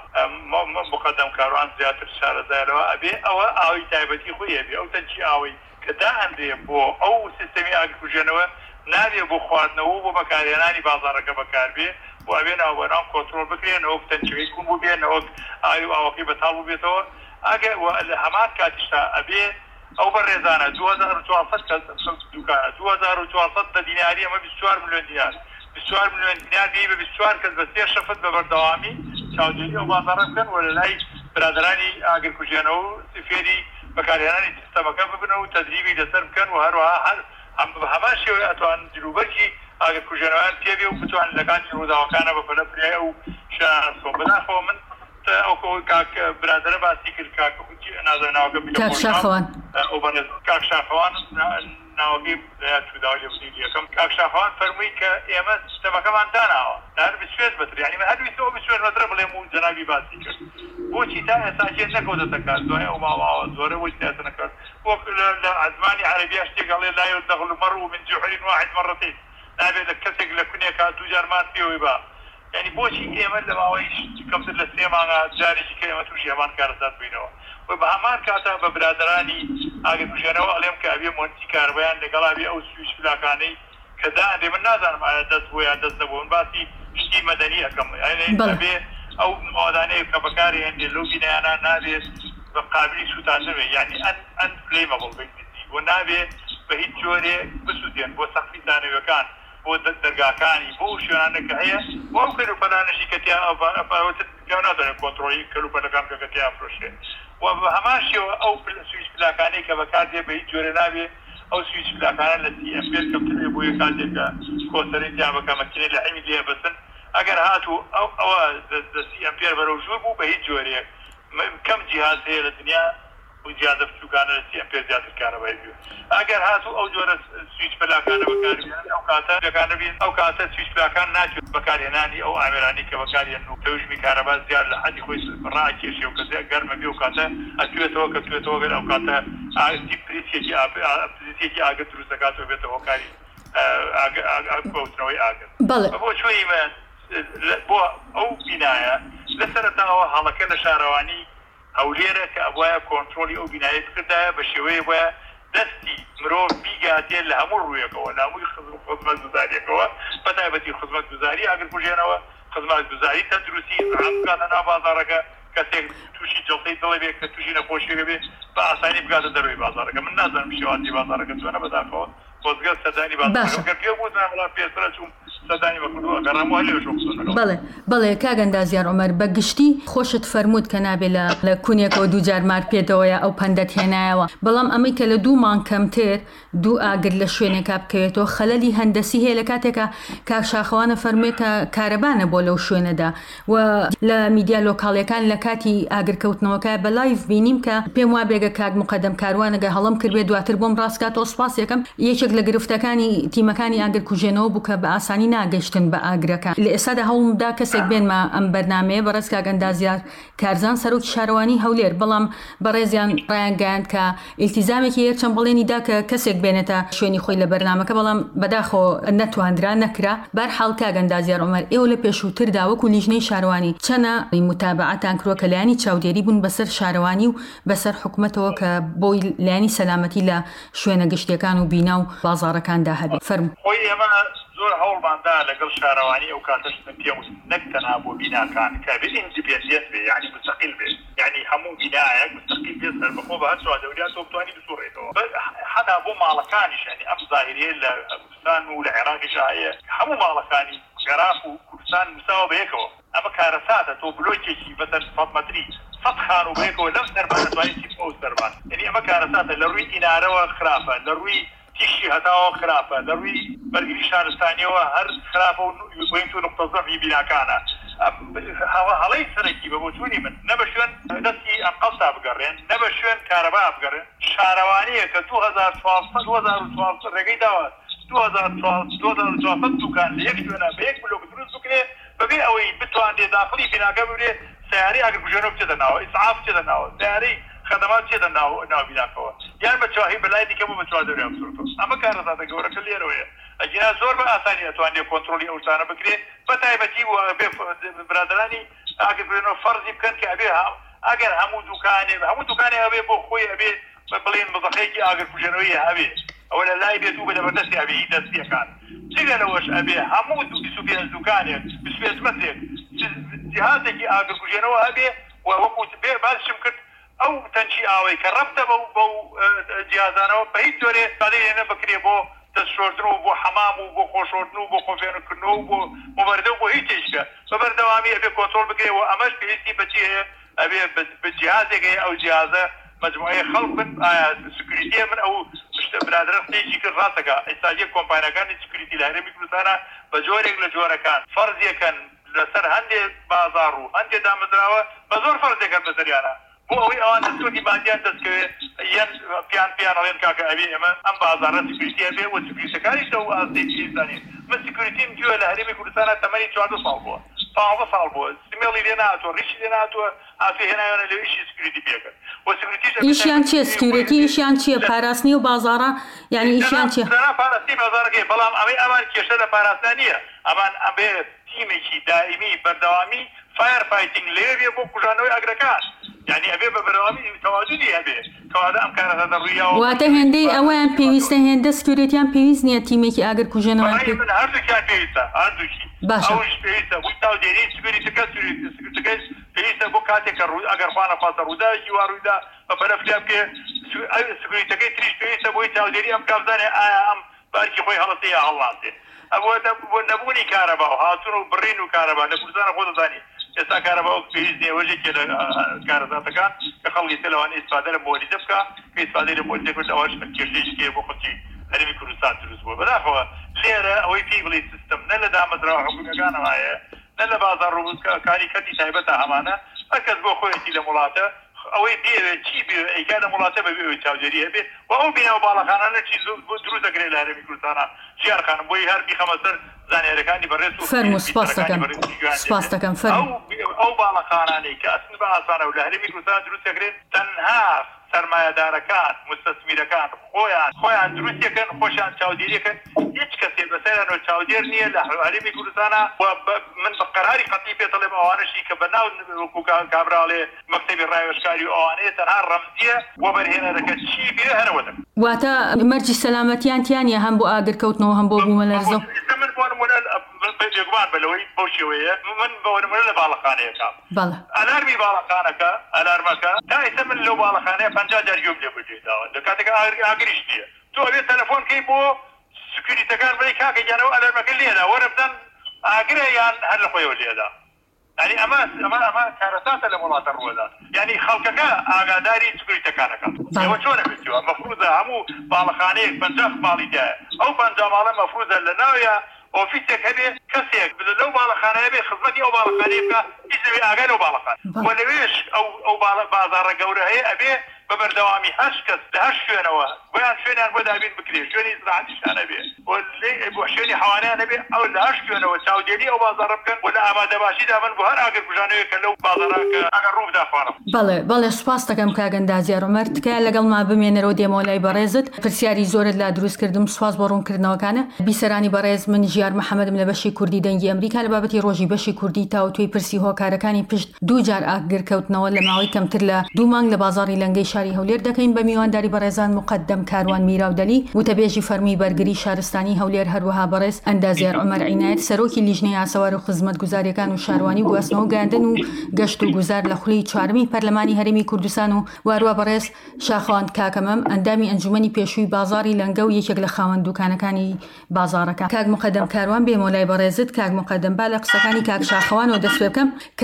S4: مقدم کاروان زیاتر شارەزایەوە ئەبێ ئەوە ئاوی تایبەتی خۆی هەبێ ئەو تەنچی ئاوی کە داهەندێ بۆ ئەو سیستەمی ئاگرکوژێنەوە نابێ بۆ خواردنەوە بۆ بەکارهێنانی بازاڕەکە بەکاربێ بۆ ئەبێ ناوبەران کۆنتڕۆڵ بکرێنەوە تەنچەکەی کوم بوو بێنەوە ئاوی و ئاوەکەی بەتاڵ بوو بێتەوە ئەگەر لە هەمان کاتیشتا ئەبێ ئەو بەڕێزانە دوو هەزار و چوارسەد دوکانە دوو هەزار و چوارسەد بە دیناری ئەمە بیست و چوار ملیۆن دینار بیست و چوار ملیۆن دینار بێ بە بیست و چوار کەس بە سێ شەفت بە بەردەوامی چاودێری ئەو بازاڕە بکەن و لە لای برادرانی ئاگرکوژێنەوە و فێری بەکارهێنانی سیستەمەکە ببنە و تەدریبی لەسەر بکەن و هەروەها هەر هەمان شێوەیە ئەتوان جلوبەرکی ئاگرکوژێنەوەیان پێبێ و بتوانن لە کاتی ڕووداوەکانە بەپەلە فرایە و شیان بکەن بەداخەوە من ئەو کاک برادرە باسی کرد کاکە نازاناوەکە
S1: کاک شاخەوان
S4: کاک شاخەوان ناوەکەی تووداوە لێبوونی یەکەم کاک شاخەوان فەرمووی کە ئێمە سیستەمەکەمان داناوە هەر بیست مەتر یعنی هەر بیستەوە بیست مەترە بڵێم و جەنابی باسی کرد بۆچی تا ئێستا هێز نەکەوتە کار دوای ئەو ماوەوە زۆرە بۆچی تا ئێستا نەکرد وەک لە عزمانی عەرەبیە شتێک هەڵێ لا یودخل المرء من جحر واحد مرتين نابێت لە کەسێک لە کونێکا دوو جار مات پێوەی با یعنی بۆچی ئێمە لە ماوەی کەمتر لە سێ مانگە جارێکی کە ئێمە تووشی هەمان کارەسات بووینەوە و بە هەمان کاتە بە برادرانی ئاگرکوژێنەوە ئەڵێم کە ئەبێ مۆنتی کاربەیان لەگەڵا بێ ئەو سویچ فلاکانەی کە دائەندێ من نازانم ئایا دەست بۆ یان دەست نەبوو من باسی شتی مەدەنی ئەەکەم ئەبێ ئەو مادانەیە کە بەکارهێنێ لەو بینایانە نابێت بە قابلی سوتاندن بێ یعنی ئەن فلەیمەبڵ بێت و نابێ بە هیچ جۆرێ بسووتێن بۆ سەختی دانەوەکان بۆ دەرگاکانی بۆ شوێنانە کە هەیە بۆ ئەو کەلوپەلانەشی کە تیا نادەنێت کۆنتڕۆلی کەلوپەلەکان کە تیا فرۆشێ و بە هەمان شێوە ئەو سویچ پلاکانەی کە بەکاردێ بە هیچ جۆرە نابێ ئەو سویچ پلاکانە لە سی ئەمپێر کەمتر بێ بۆ یە کاتێکە کۆسەرەی تیا بەکە مەکینەی لە عیمی لێ بەسن ئەگەر هاتوو ئەوە سی ئەمپێر بەرەو ژوور بوو بە هیچ جۆرێک کەم جیهاز هەیە لە دنیا و جیهازە بچووکانە لە سی ئەمپێر زیاتر کارەبای بێ ئەگەر هاتوو ئەو جۆرە سویچ پلاکانە بەکاربێن ئەو کاتە دەکانە بێت ئەو کاتە سویچ پلاکان ناچێت بەکارهێنانی ئەو ئامێرانی کە بەکارهێن و تەوژمی کارەبا زیاد لە حەدی خۆی ڕاکێشێ و کە گەرمە بێ و کاتە ئەتوێتەوە کە توێتەوە بێت ئەو کاتە پریسێکی پریسێکی ئاگر دروست دەکاتەوە بێتەوە هۆکاری کەوتنەوەی ئاگر بۆ چۆی بۆ ئەو بینایە لە سەرەتاوە هەڵەکە لە شارەوانی هەولێرە کە ئەوایە کۆنتڕۆلی ئەو بینایە بکردایە بە شێوەیە وایە دەستی مرۆڤ بیگاتێن لە هەموو ڕوویەکەوە لە هەمووی خزمەت گوزاریەکەوە بەتایبەتی خزمەت گوزاری ئاگرکوژێنەوە خزمەت گوزاری تەندروستی بکاتە ناو بازاڕەکە کەسێک تووشی جڵتەی دڵێ بێت کە تووشی نەخۆشیەکە بێت بە ئاسانی بگاتە دەروی بازاڕەکە من نازانم شێوازی بازاڕەکە چۆنە بەداخەوە خۆزگە سەدانی بازاڕەکە پێ بوو ناوەڵا پێشترە چوون سەدانی بەکردووە گەڕاموە لێوە شۆ
S1: بەڵێ بەڵێ کاگەندازیار عومەر بە گشتی خۆشت فەرمووت کە نابێ لە کونێکەوە دوو جار مار پێدەوەیە ئەو پەندەت هێنایەوە بەڵام ئەمەی کە لە دوو مانگ کەمتر دوو ئاگر لە شوێنێکا بکەوێتەوە خەلەلی هەندەسی هەیە لە کاتێکە کاک شاخەوانە فەرمووی کە کارەبانە بۆ لەو شوێنەدا و لە میدیا لۆکاڵیەکان لە کاتی ئاگرکەوتنەوەکە بە لایڤ بینیم کە پێم وا بێگە کاک مقەدەم کاروانەگە هەڵم کردبێ دواتر بۆم ڕاستکاتەوە سوپاس یەکەم یەکێک لە گرفتەکانی تیمەکانی ئاگرکوژێنەوە بوو کە بە ئاسانی ناگەشتن بە ئاگرەکان لە ئێستادا هەوڵمدا کەسێک بێنمە ئەم بەرنامەیە بەڕێز کاگەندازیار کارزان سەرۆکی شارەوانی هەولێر بەڵام بەڕێزیان ڕایانگەیاند کە ئیلتیزامێکی یەکچەند بەڵێنیدا کە کەسێک بێنێتە شوێنی خۆی لە بەرنامەکە بەڵام بەداخۆ نەتواندرا نەکرا بەرحاڵ کاگەندازیار عومەر ئێوە لە پێشووتردا وەکو لیژنەی شارەوانی چەنە متابعەتان کڕوە کە لایانی چاودێری بوون بەسەر شارەوانی و بەسەر حکوومەتەوە کە بۆی لایانی سەلامەتی لە شوێنە گشتیەکان و بینا و بازاڕەکاندا هەبێت فەرموو
S4: زۆر هەوڵماندا لەگەڵ شارەوانی ئەو کاتەشتن پێوت نەکتەنا بۆ بیناکان کە بێت ئیندیپێندێنت بێ یعنی مستەقیل بێت یعنی هەموو بینایەک مستەقیل بێت سەربەخۆ بە هەر سوادەوریان تۆ بتوانانی بسوڕێتەوە حەدا بۆ ماڵەکانیش یعنی ئەم ظاهریە لە کوردستان و لە عێراقیش هەیە هەموو ماڵەکانی عێراق و کوردستان مساوە بەیەکەوە ئەمە کارەساتە تۆ بلۆکێکی بەسەر سەد مەتری سەد خان و بەیەکەوە لەم سەربان دەتوانیت ئەو سەربان یعنی ئەمە کارەساتە لە ڕووی ئینارەوە خراپە لە ڕووی تیشی هەتاوە خراپە لە ڕووی بەرگری شارستانیەوە هەر خراپە و بۆین تو نقطە زەفی بیناکانە هەڵەی سەرەکی بە بۆچوونی من نەبە شوێن دەستی ئەم قەڵتا بگەڕێن نەبە شوێن کارەبا بگەڕێن شارەوانیە کە دوو هەزار و چوارسەد ڕێگەی داوە دوو هەزار و چوارسەد دوکان لە یەک شوێنە بە یەک بلۆک دروست بکرێ بەبێ ئەوەی بتوانێ داخلی بیناکە ببرێ سیارەی ئاگرکوژێنەوە بچێتە ناوە ئیسعاف بچێتە ناوە سیارەی خدمات چێتە ناو ناو بیناکەوە یان بە چاهی بەلای دیکە بوو بە چوار دەوریان بسووتەوە ئەمە کارەساتە گەورەکە لێرەوەیە ئەگەنا زۆر بە ئاسانی ئەتوانێت کۆنتڕۆلی ئەو شتانە بکرێت بە تایبەتی و بێ برادرانی ئاگرکوژێنەوە فەرزی بکەن کە ئەبێ ئەگەر هەموو دوکانێ هەموو دوکانێ هەبێ بۆ خۆی ئەبێ بڵێن بزەقەیەکی ئاگرکوژێنەوەی هەبێ ئەوە لە لای بێت و بە لەبەردەستی ئەبێ دەستیەکان جگە لەوەش ئەبێ هەموو بیست و پێنج دوکانێک بیست و پێنج مەترێک جیهازێکی ئاگرکوژێنەوە هەبێ و وەکو بێ باسشم کرد ئەو تەنچی ئاوەی کە ڕەبتە بەو بەو جیهازانەوە بە هیچ جۆرێ سادەیێنە بکرێ بۆ دەستشۆردن و بۆ حەمام و بۆ خۆشۆردن و بۆ خۆفێنکردنەوە و بۆ مەبەردە و بۆ هیچ هیچکە بە بەردەوامی ئەبێ کۆنتڕۆڵ بکرێ و ئەمەش پێویستی بەچی هەیە ئەبێ بە جیهازێک هەیە ئەو جیهازە مجموعەیە خەڵک بن ئایا سکیوریتیە من ئەو برادرە قسەیەکی کرد ڕاستەکە ئێستا کۆمپانیەکانی سکیوریتی لە هەرێمی کوردستانە بە جۆرێک لە جۆرەکان فەرزیەکەن لەسەر هەندێک بازاڕ و هەندێک دامەزراوە بە زۆر فەرزێکەن بەسەریانە بۆ ئەوەی ئەوان دەستۆتی بانجیان دەستکەوێت یەن پیان پیان ئەڵێن کاکە ئەبێ ئێمە ئەم بازاڕە سکیوریتی هەبێ و سکیوریتەکانیش ئەو ئاستی پێویستانین من سکیوریتیم گوێ لە هەرێمی کوردستانە تەمەنی چواردە ساڵ بووە پانزدە ساڵ بووە سمێڵی لێ نهاتووە ڕیشی لێ نهاتووە ئافێ هێنایانە لەویشی سکیوریتی پێکرد
S1: ئیشیان چییە سکیوریتی ئیشیان چییە پاراستنی و بازاڕە یعنی ئیشیان چییە
S4: پاراستی بازاڕەکەی بەڵام ئەوەی ئەمان کێشە لە پاراستان نییە ئەمان ئەبێ تیمێکی دائیمی بەردەوامی فایر فایتینگ لێبێ بۆ کوژانەوەی ئەگرەکان یعنی ئەبێ بە بەردەوامی تەواجودی هەبێ کەواتە ئەم کارەکە ڕوویاوە
S1: واتە هێندەی ئەوەیان پێویستە هێندە سکیوریتیان پێویست نییە تیمێکی ئاگرکوژێنەوە
S4: هەردووکیان پێویستە هەردووکی ئەوش پێویستە بۆی تاودێری سکیوریتەکە سکیوریتەکەی پێویستە بۆ کاتێک کە ئەگەر خوانە پاسە ڕووداوێکی وا ڕوویدا بە پەرەفریا بکێ سکیوریتەکەی تریش پێویستە بۆی تاودێری ئەم کابزانێ ئایا ئەم بارکی خۆی هەڵەسێ یا هەڵڵاتێ ئەوە نەبوونی کارەبا و هاتوون و بڕین و کارەبا لە کوردستانە خۆ دەزانی ئێستا کارەبا وەک پێویست نییە وەژێکی لە کارەزاتەکان کە خەڵکی تێلەوان ئیسفادە لە مۆلیدە بکە کە ئیسفادەی لە مۆلیدە کرد ئەوەش کێشەیەکی بۆ خۆتی هەرێمی کوردستان دروست بووە بەداخەوە لێرە ئەوەی پێی بڵێ سیستەم نە لە دامەزراوە حکوومەتەکانەوەیە نە لە بازاڕ ڕووبوونکاری کەتی تایبەتە هەمانە هەر کەس بۆ خۆیەتی لە وڵاتە ئەوەی بێوێ چی بێ ئەیکا لە وڵاتە بەبێ ئەوەی چاودێری هەبێ و ئەو بینەوە باڵەخانانە چی دروست دەکرێت لە هەرێمی کوردستانە ژیانخانم بۆی هەر بیخەمە سەر زانیاریەکانی بەڕێز و
S1: فەرموو سپاس دەکەم سپاس دەکەم فەرموو
S4: ئەو باڵەخانانەی کە ئەسن بە ئاسانە و لە هەرێمی کوردستان دروست دەکرێت تەنها سەرمایەدارەکان مستەثمیرەکان خۆیان خۆیان دروستیەکەن خۆشیان چاودێریەکەن هیچ کەسێ بەسەریانەوە چاودێر نییە لە هەرێمی کوردستانە من بە قەراری قەتعی پێدەڵێم ئەوانەشی کە بەناو وەکو کابراڵێ مەکتەبی ڕایوەشکاری و ئەوانەیە تەنها ڕەمزیە وەبەرهێنەرەکە چی بێ هەرەوە دەکەن
S1: واتە مەرجی سەلامەتیان تیانە هەم بۆ ئاگرکەوتنەوە هەم بۆ بوومە لەرزە
S4: من بۆ نمونە بێگومان بەلەوەی بەو شێوەیە من بۆ نمونە لە باڵەخانەیەکەم ئەلارمی باڵەخانەکە ئەلارمەکە تا ئێستا من لەو باڵەخانەیە پەنجا جار گوێم لێ بجێتەوە لە کاتێکە ئاگریش نییە تۆ ئەبێت تەلەفۆنکەی بۆ سکیوریتەکان بڵێ کاکە گیانەوە ئەلارمەکە لێدا وەرە بدەن ئاگرە یان هەر لە خۆیەوە لێدا يعني أما أما أما كارثات لمولات الروادات يعني خلقك أقداري سكريتكانك هو شو نبيتوا مفروض همو بالخانيك بنجاح مالي جاء أو بنجاح ماله مفروض لنا ويا وفي تكبي كسيك لو بالخانة يبي خدمتي أو بالخانة يبقى يسوي أقل وبالخان ولا ويش أو أو بازار جورة هي أبي ببردوامي هشكس لهشفينوا وين شفينا بدأ بين بكري شوني زراعتي أنا بيه واللي بوحشوني حواني أنا بيه أو لهشفينوا سعوديني أو بازار بكن ولا أمادة باشي ده من بهر أقل بجانوي كلو بازارك أقل روب دافعنا
S1: بله بله سپاس دەکەم کاگەندازیە ڕۆمەر تکایە لەگەڵ ما بمێنەرەوە دێمەوەلای بەڕێزت پرسیاری زۆرت لا دروست کردم سپاس بۆ ڕوونکردنەوەکانە بیسەرانی بەڕێز من ژیار محەممەدم لە بەشی کوردی دەنگی ئەمریکا لە بابەتی ڕۆژی بەشی کوردی تاوتوی پرسی هۆکارەکانی پشت دوو جار ئاگرکەوتنەوە لە ماوەی کەمتر لە دوو مانگ لە بازاڕی لەنگەی شاری هەولێر دەکەین بە میوانداری بەڕێزان مقدم کاروان میراودەلی وتەبێژی فەرمی بەرگری شارستانی هەولێر هەروەها بەڕێز ئەندازیار عومەر عینایەت سەرۆکی لیژنەی ئاسەوار و خزمەتگوزاریەکان و شاروانی گواستنەوە گاندن و گەشت و گوزار لە خولی چوارمی پەرلەمانی هەرێمی کوردستان و واروە بەڕێز شاخەوان کاکەمەم ئەندامی ئەنجومەنی پێشووی بازاڕی لەنگە و یەکێک لە خاوەن دوکانەکانی بازاڕەکە کاک مقدم کاروان بێمەلای بەڕێزت کاک مقدم با لە قسەکانی کاک شاخەوانەوە دەست پێ بکەم کە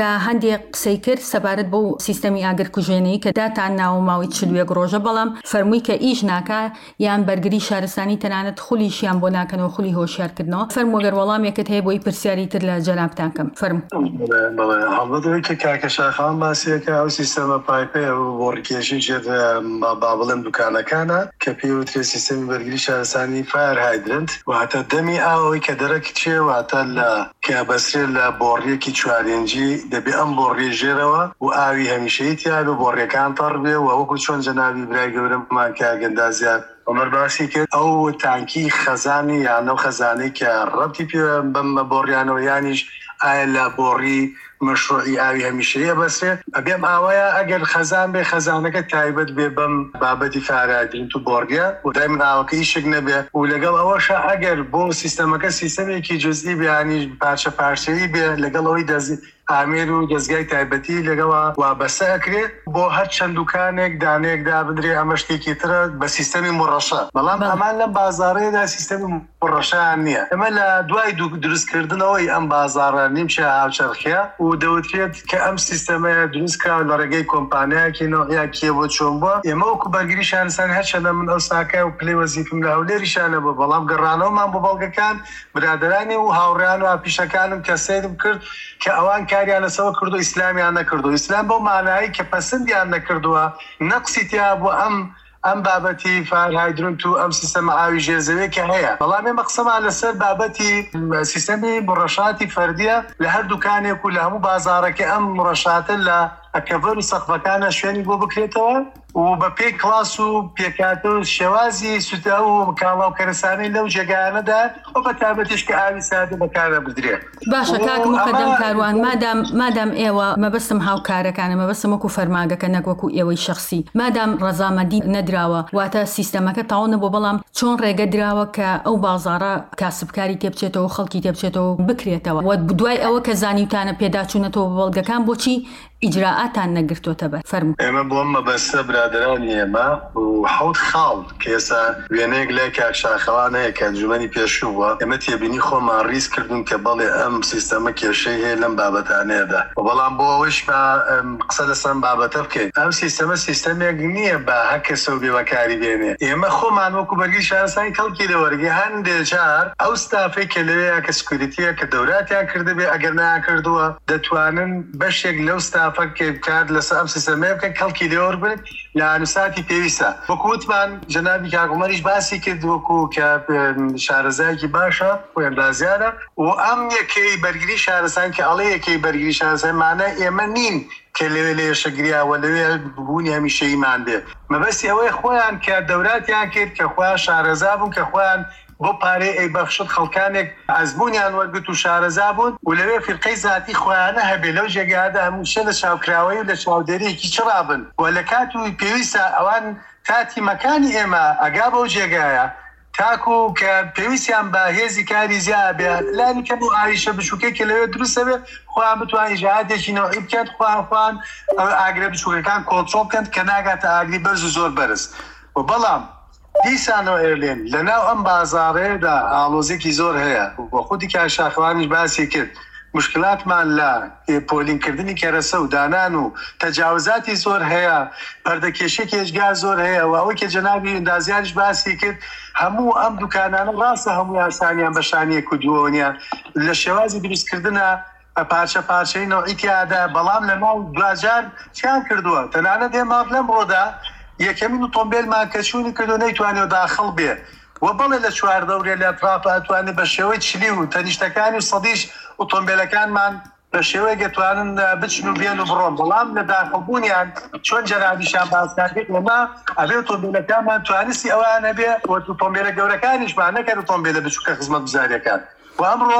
S1: کە هەندێک قسەی کرد سەبارەت بۆ سیستەمی ئاگرکوژێنەی کە داتان ناو ماوەی چلوێک ڕۆژە بەڵام فەرمووی کە ئیش ناکە یان بەرگری شارستانی تەنانەت خولیشیان بۆ ناکەنەوە خولی هۆشیارکردنەوە. فەرموو گەر وەڵامێکت هەیە بۆی پرسیاری تر لە جەنابتانکەم فەرموو.
S2: هەڵبەتەوەی کە کاکەشاخان باسیەکە ئەو سیستەمە پایپەیە بۆ ڕکێشی جێت با بڵێن دوکانەکانە کە پێوترێ سیستەمی بەرگری شارستانی فایر هایدرنت واتە دەمی ئاوەی کە دەرەکی چێ واتە لە کە بەسرێت لە بۆڕیەکی چوارێنجی دەبێ ئەم بۆڕی ژێرەوە و ئاوی هەمیشەی تیاە بۆڕیەکان تەڕ بێ و وەکو چۆن جەنابی برای گەورەمان کە گەندازیات ئەمەر باسی کرد ئەو تانکی خەزانی یان ئەو خەزانەی کە ڕەتی پێ بەم بۆڕیانەوە یانیش ئایا لە بۆڕی مەشروعی ئاوی هەمیشەیە بەسرێت ئەبێم ئاوایە ئەگەر خەزان بێ خەزانەکە تایبەت بێ بەم بابەتی فارادین تو بۆڕیە و دای من ئاوەکە ئیشک نەبێ و لەگەڵ ئەوەشە ئەگەر بۆ سیستەمەکە سیستەمێکی جزئی بێیانیش پارچە پارچەیی بێ لەگەڵ ئەوەی دەزی ئامێر و دەستگای تایبەتی لەگەڵە وابەسە ئەکرێت بۆ هەر چەند دوکانێک دانەیەک دابدرێ ئەمە شتێکی ترە بە سیستەمی مڕەشە بەڵام ئەمان لەم بازاڕەیەدا سیستەمی مڕەشەیان نییە. ئەمە لە دوای دروستکردنەوەی ئەم بازاڕە نیمچە هاوچەرخەیە و دەوترێت کە ئەم سیستەمەیە دروستکراوە لە ڕێگەی کۆمپانیایەکی نۆعیا کێ بۆ چۆن بووە ئێمە وەکو بەرگری شارستانی هەرچەندە من ئەو ساکە و پلەی وەزیفم لە هەولێریشانە بوو بەڵام گەڕانەوەمان بۆ بەڵگەکان برادرانی و هاوڕیان و ئاپیشەکانم کە سەیرم کرد کە ئەوان کاریان لەسەوە کردو ئیسلامیان نەکردو ئیسلام بۆ مانایی کە پەسەندیان نەکردووە نەقسی تیا بۆ ئەم ئەم بابەتی فارهایدرنت و ئەم سیستەمە ئاوی ژێرزەوێ کە هەیە بەڵام ئێمە قسەمان لەسەر بابەتی سیستەمی بڕەشاتی فەردیە لە هەر دوکانێک و لە هەموو بازارەکە ئەم ڕەشاتە لە ئەکەڤەر و سەقفەکانە شوێنی بۆ بکرێتەوە و بە پێی کلاس و پێکاتە و شێوازی سوتە و کاڵاو کەرەسانەی لەو جێگایانەدا و بە تابەتیش کە ئاوی سادە بەکارە بدرێت.
S1: باشە کاک مقەدەم کاروان مادام مادام ئێوە مەبەستم هاوکارەکانە مەبەستم وەکو فەرماگەکە نەک وەکو ئێوەی شەخسی مادام ڕەزامەندی نەدراوە واتە سیستەمەکە تاو نەبوو بەڵام چۆن ڕێگە دراوە کە ئەو بازاڕە کاسبکاری تێبچێتەوە خەڵکی تێبچێتەوە بکرێتەوە و دوای ئەوە کە زانیوتانە پێداچوونەتەوە بەڵگەکان بۆچی ئیجراعاتان نەگرتوۆتە بەر فەرموو.
S2: ئێمە بۆم مەبەستە برادرانی ئێمە و حەوت خاڵ کە ئێستا وێنەیەک لای کاکشاخەوانەیە کە ئەنجومەنی پێشوو بووە ئێمە تێبینی خۆمان ڕیز کردوون کە بەڵێ ئەم سیستەمە کێشەی هەیە لەم بابەتانەیەدا بەڵام بۆ ئەوەش قسە لەسەم بابەتە بکەین ئەم سیستەمە سیستەمێک نییە بە هەر کەسە و بێوەکاری بێنێ ئێمە خۆمان وەکو بەرگری شارستانی کەڵکی لەوەرگی هەندێک جار ئەو ستافەی کە لەوەیە کە سکوریتیە کە دەوراتیان کردبێ ئەگەر ناکردووە دەتوانن بەشێک لەو ستافە کات لەسەر ئەم سیستەمەیە بکەن کەڵکی لێوەر بن لە نووساتی پێویستە وەکو وتمان جەنابی کاکومەریش باسی کرد وەکو کە شارەزایەکی باشە و ئەندازیارە و ئەم یەکەی بەرگری شارستان کە ئەڵێ یەکەی بەرگری شارستان مانە ئێمە نین کە لەوێ لێ شەگریاوە لەوێ ببوونی هەمیشەییمان بێ مەبەستی ئەوەی خۆیان کە دەوراتیان کرد کە خۆیان شارەزا بوون کە خۆیان بۆ پارەی ئەی بەخشت خەڵکانێک ئەزبوونیان وەرگرت و شارەزا بوون و لەوێ فرقەی زاتی خۆیانە هەبێ لەو جێگادا هەمووشە لە چاوکراوەی و لە چاودێرێکی چڕابن و لە کات و پێویستە ئەوان کاتی مەکانی ئێمە ئەگا بەو جێگایە تاکو کە پێویستیان بە هێزی کاری زیاد بێ لانی کەم و ئاویشە بچووکەی کە لەوێ دروستە بێ خۆیان بتوانین ئیجاعاتێکی نەوعی بکەن خۆیان خۆیان ئاگرە بچووکەکان کۆنتڕۆڵ بکەن کە ناگاتە ئاگری بەرز و زۆر بەرز و بەڵام دیسانەوە ئێرلێن لەناو ئەم بازاڕەیەدا ئاڵۆزێکی زۆر هەیە وە خودی کاشاخوانیش باسی کرد مشکلاتمان لە پۆلینکردنی کەرەسە و دانان و تەجاوزاتی زۆر هەیە پەردەکێشێکی هێژگار زۆر هەیە و ئەوەی کە جەنابی ئەندازیاریش باسی کرد هەموو ئەم دوکانانە ڕاستە هەموو یاسانیان بە شانەیەک و دووەنیە لە شێوازی دروستکردنە پارچە پارچەی نەوعیتیادا بەڵام لە ماڵ دوجار چیان کردووە تەنانەت ئێمە لەم ڕۆدا یەکەمین ئۆتۆمبیلمان کەچوونی کردو نەیتوانێت داخڵ بێ و بەڵێ لە چواردەورێ لە تراپە ئەتوانێت بە شێوەی چلی و تەنیشتەکانی و سەدیش ئۆتۆمبیلەکانمان بە شێوەیە گەتوانن بچن و بێن و بڕۆن بەڵام لە داخڵبوونیان چۆن جەنابیشان باسکارێت ئێمە ئەبێ ئۆتۆمبیلەکانمان توانستی ئەوانە بێ ئۆتۆمبیلە گەورەکانیشمان نەکەن ئۆتۆمبیلە بچووکە خزمەتگوزاریەکان و ئەمڕۆ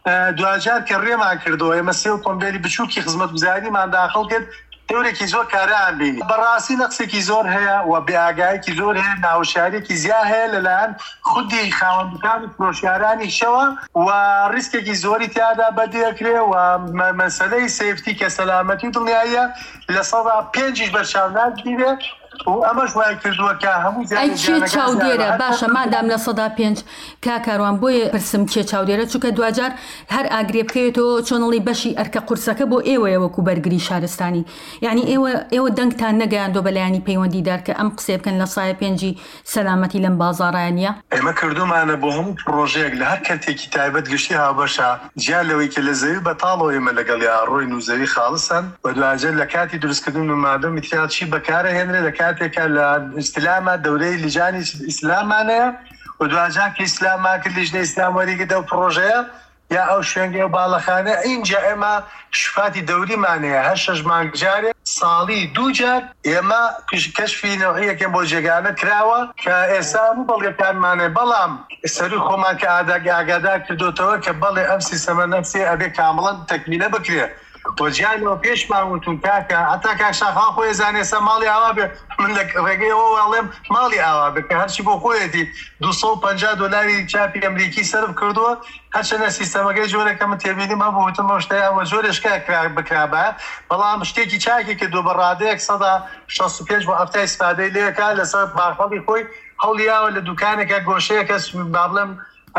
S2: دوجار کە ڕێمان کردەوە ئێمە سێ ئۆتۆمبیلی بچووکی خزمەتگوزاریمان داخڵ کرد تەورێکی زۆر کاران بینی بەڕاستی نەقسێکی زۆر هەیە و بێئاگایەکی زۆر هەیە ناوشارێکی زیاد هەیە لەلایەن خودی خاوەندەکان و فرۆشیارانی شەوە و ریسکێکی زۆری تیادا بەدیەکرێ و مەسەلەی سێفتی کە سەلامەتی دڵنیاییە لە سەدا پێنجیش بەرچاو ناگیرێ ئەمەش وای کردووە کە هەموو
S1: چێ چاودێرە باشە مادام لە سەدا پێنج کاکاروان بۆیە پرسم چێ چاودێرە چونکە دوجار هەر ئاگرێ بکەوێتەوە چۆنڵی بەشی ئەرکە قورسەکە بۆ ئێوەیە وەکو بەرگری شارستانی یعنی ئێوە ئێوە دەنگتان نەگەیاندۆ بەلایانی پەیوەندیدار کە ئەم قسێ بکەن لە سایە پێنجی سەلامەتی لەم بازاڕایانە
S2: ئێمە کردومانە بۆ هەموو پرۆژەیەک لە هەر کەرتێکی تایبەت گشتی هاوبەشە جیا لەوەی کە لە زەوی بەتاڵەوە ئێمە لەگەڵ ڕۆین و زەوی خاڵسن بە دوجار لە کاتی دروستکردن و مادەم میترات چی بەکارە هێنرێ لە کاتێکە لە ئیسلامە دەورەی لیژانی ئیسلامانەیە و دوجار کە ئیسلاما کرد لیژنەی ئیسلام وەریگرتە و پرۆژەیە یا ئەو شوێنگە و باڵەخانە اینجا ئێمە شفاتی دەوریمانەیە هەر شەش مانگ جارێ ساڵی دوو جار ئێمە کەشفی نەوعیەکەم بۆ جێگانە کراوە کە ئێستا هەموو بەڵگەکانمانێ بەڵام سەروی خۆمان کە ئاگادار کردوتەوە کە بەڵێ ئەم سیستەمە نەفسی ئەبێ کامڵەن تەکمیلە بکرێت وەجیانەوە پێشمان وتون کاکە هەتا کاکشاخوا خۆی زانێسە ماڵی ئاوا بێ من لە ڕێگەیەوە وەڵێم ماڵی ئاوا بێ کە هەرچی بۆ خۆیەتی دووسە و پەنجا دۆلاری چاپی ئەمریکی سەرف کردووە هەرچەنە سیستەمەکەی جۆرەکە من تێبینیم هەبوو وتم ئەو شتەیەوە جۆرێشکە بکرابە بەڵام شتێکی چاکی کە دوو بەڕادەیەک سەدا شەست و پێنج بۆ هەفتای ئیسپادەی لێکا لەسەر باخەڵی خۆی هەوڵیاوە لە دوکانێکە گۆشەیەکە با بڵێم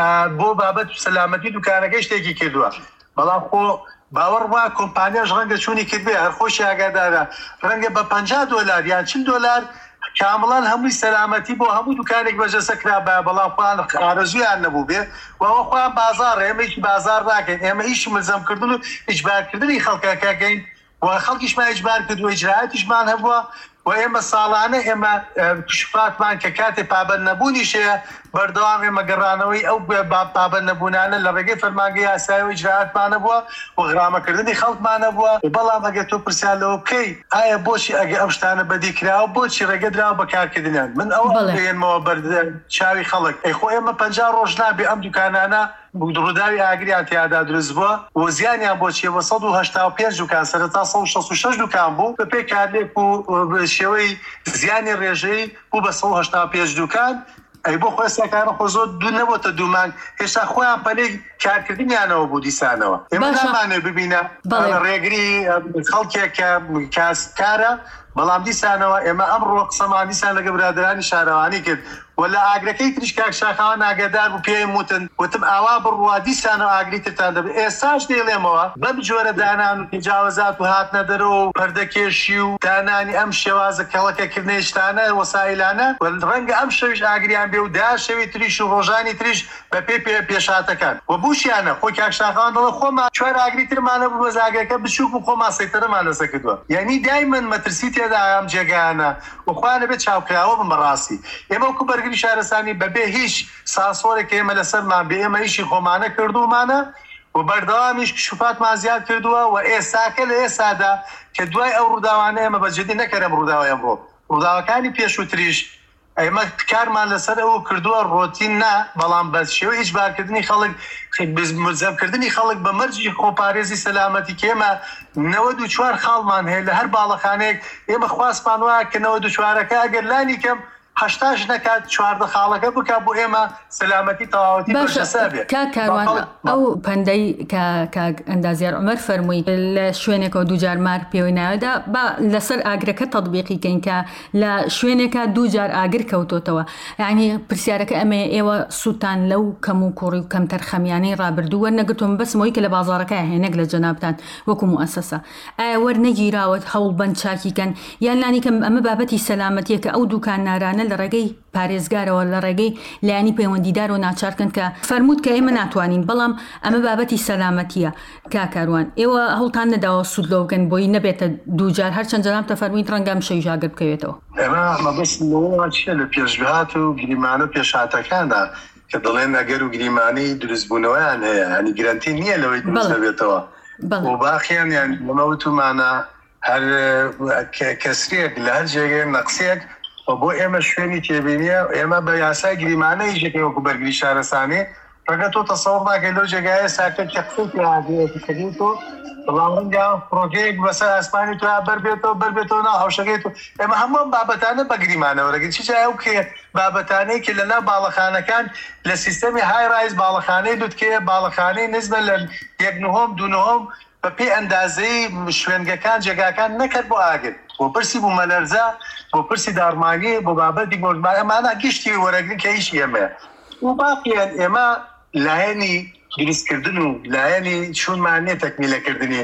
S2: بۆ بابەت سەلامەتی دوکانەکەی شتێکی کردووە بەڵام خۆ باوەڕ وا کۆمپانیاش ڕەنگە چوونی کردبێ هەر خۆشی ئاگادارە ڕەنگە بە پەنجا دۆلار یان چل دۆلار کامڵان هەمووی سەلامەتی بۆ هەموو دوکانێک بەجەسە کرابە بەڵام خۆیان ئارەزویان نەبوو بێ وەوە خۆیان بازار ئێمە هیچ بازار ناکەین ئێمە هیچ ملزەمکردن و ئیجبارکردنی خەڵکەکەگەین و خەڵکیشمان ئیجبار کردووە ئیجرایەتیشمان هەبووە و ئێمە ساڵانە ئێمە شفاتمان کە کاتێ پابەند نەبوونیشەیە بەردەوام ئێمە گەڕانەوەی ئەو پابەند نەبوونانە لە ڕێگەی فەرمانگەی یاسایی و ئیجراعاتمانە بووە و غرامەکردنی خەڵکمانە بووە بەڵام ئەگەر تۆ پرسیان لەوە بکەی ئایا بۆچی ئەگە ئەم شتانە بەدیکراوە بۆچی ڕێگە دراوە بەکارکردنیان من ئەوە بێنمەوە بەر چاوی خەڵک ئەی خۆ ئێمە پەنجا ڕۆژ نابێ ئەم دوکانانە ڕووداوی ئاگریان تیادا دروست بووە و زیانیان بۆچیەوە سەد و هەشتا و پێنج دوکان سەرەتا سەد و شەست و شەش دوکان بوو بە پێی کارلێک و شێوەی زیانی ڕێژەی بوو بە سەد و هەشتا و پێنج دوکان ئەی بۆ خۆی سەکارە خۆ زۆر دوو نەبووتە دوومان هێشتا خۆیان پەلەی کارکردنیانەوە بوو دیسانەوە ئێمە نامانێ ببینە ڕێگری خەڵکێک کە کاسکارە بەڵام دیسانەوە ئێمە ئەمڕۆ قسەمان دیسان لەگە برادرانی شارەوانی کرد و لە ئاگرەکەی تریش کاکشاخەوان ئاگادار بوو پێی وتن وتم ئاوا بڕوا دیسانەوە ئاگری ترتان دەبێت ئێستاش دێڵێمەوە بەم جۆرە دانان و تجاوزات و هاتنە دەرەوە و پەردەکێشی و دانانی ئەم شێوازە کەڵەکەکردنی شتانە وەسایلانە ڕەنگە ئەم شەویش ئاگریان بێ و دا شەوی تریش و ڕۆژانی تریش بە پێ پێ پێشاتەکان و بوشیانە خۆی کاکشاخەوان دەڵێ خۆمان چوار ئاگری ترمانە بوو بە زاگەکە بچووک و خۆمان سەیتەرەمان لەسەر کردووە یعنی دایمەن مەترسی تێدا ئەم جێگانە وخوانە بێت چاوکراوە بمەڕاستی ئێمە وەکو بەرگری شارستانی بەبێ هیچ ساسۆرێک ئێمە لەسەرمان بێ ئێمە هیچی خۆمانە کردومانە و بەردەوامیش شوفاتمان زیاد کردووە و ئێستاکە لە ئێستادا کە دوای ئەو ڕووداوانە ئێمە بەجددی نەکەرم ڕووداوای ئەمڕۆ ڕووداوەکانی پێشووتریش ئێمە کارمان لەسەر ئەوە کردووە ڕۆتین نا بەڵام بە شێوەی ئیجبارکردنی خەڵک ملزەمکردنی خەڵک بە مەرجی خۆپارێزی سەلامەتی کە ئێمە نەوەد و چوار خاڵمان هەیە لە هەر باڵەخانەیەک ئێمە خواستمان وایە کە نەوەد و چوارەکە ئەگەر لانی کەم هەشتاش نەکات چواردە خاڵەکە بکە بۆ ئێمە سەلامەتی تەواوەتی بەشەسە بێت
S1: کاکاروان ئەو پەندەی کە ئەندازیار عومەر فەرمووی لە شوێنێکەوە دووجار مار پێوەی ناوێدا با لەسەر ئاگرەکە تەطبیقی کەین کە لە شوێنێکە دووجار ئاگر کەوتۆتەوە یعنی پرسیارەکە ئەمێ ئێوە سووتان لەو کەم و کوڕی و کەم تەرخەمیانەی ڕابردوو وەرنەگرتوم بەسمەوەی کە لە بازاڕەکە هێنێک لە جەنابتان وەکو موئەسەسە ئایا وەرنەگیراوە هەوڵ بەند چاکیکەن یان لانی کەم ئەمە بابەتی سەلامەتیە کە ئەو دوکان نارانە لە ڕێگەی پارێزگارەوە لە ڕێگەی لایانی پەیوەندیدار و ناچارکن کە فەرمووت کە ئێمە ناتوانین بەڵام ئەمە بابەتی سەلامەتیە کاکاروان ئێوە هەوڵتان نەداوە سوود لەوکەن بۆی نەبێتە دووجار هەرچەند جەنابتە فەرموویت ڕەنگەم شەوی ژاگر بکەوێتەوە
S2: ئێمە مەبەستمەوە چیە لە پێشبهات و گریمانە و پێشهاتەکاندا کە دەڵێن ئەگەر و گریمانی دروستبوونەوەیان هەیە هەنی گرنتی نییە لەوەی دروست دەبێتەوە و باخیان یان مەوتمانە هەر کەسرێک لە هەر جێگەی نەقسێک بۆ ئێمە شوێنی تێبینیە ئێمە بە یاسای گریمانەی ژەکەی وەکو بەرگری شارەسانی ڕەنگە تۆ تەسەوڕ ناکەی لەو جێگایە ساکە کەقسێکی هادیەکەی تۆ بەڵام ڕەنگە پرۆژەیەک بەسەر ئاسمانی تۆ بەربێتەوە بەربێتەوە ناو هەوشەکەی تۆ ئێمە هەموو بابەتانە بە گریمانەوە ڕێگەی چی ئەو کێ بابەتانەی کە لەنا باڵەخانەکان لە سیستەمی های ڕایز باڵەخانەی دوتکەیە باڵەخانەی نزبە لە یەک نهۆم دو نهۆم بە پێی ئەندازەی شوێنگەکان جێگاکان نەکرد بۆ ئاگر بۆ پرسی بوو مەلەرزە بۆ پرسی دارمانی بۆ بابەتی گۆژبار ئەمانە گشتی وەرەگرن کە هیچ ئێمە و باقیان ئێمە لایەنی دروستکردن و لایەنی چوونمان نیە تەکمیلەکردنی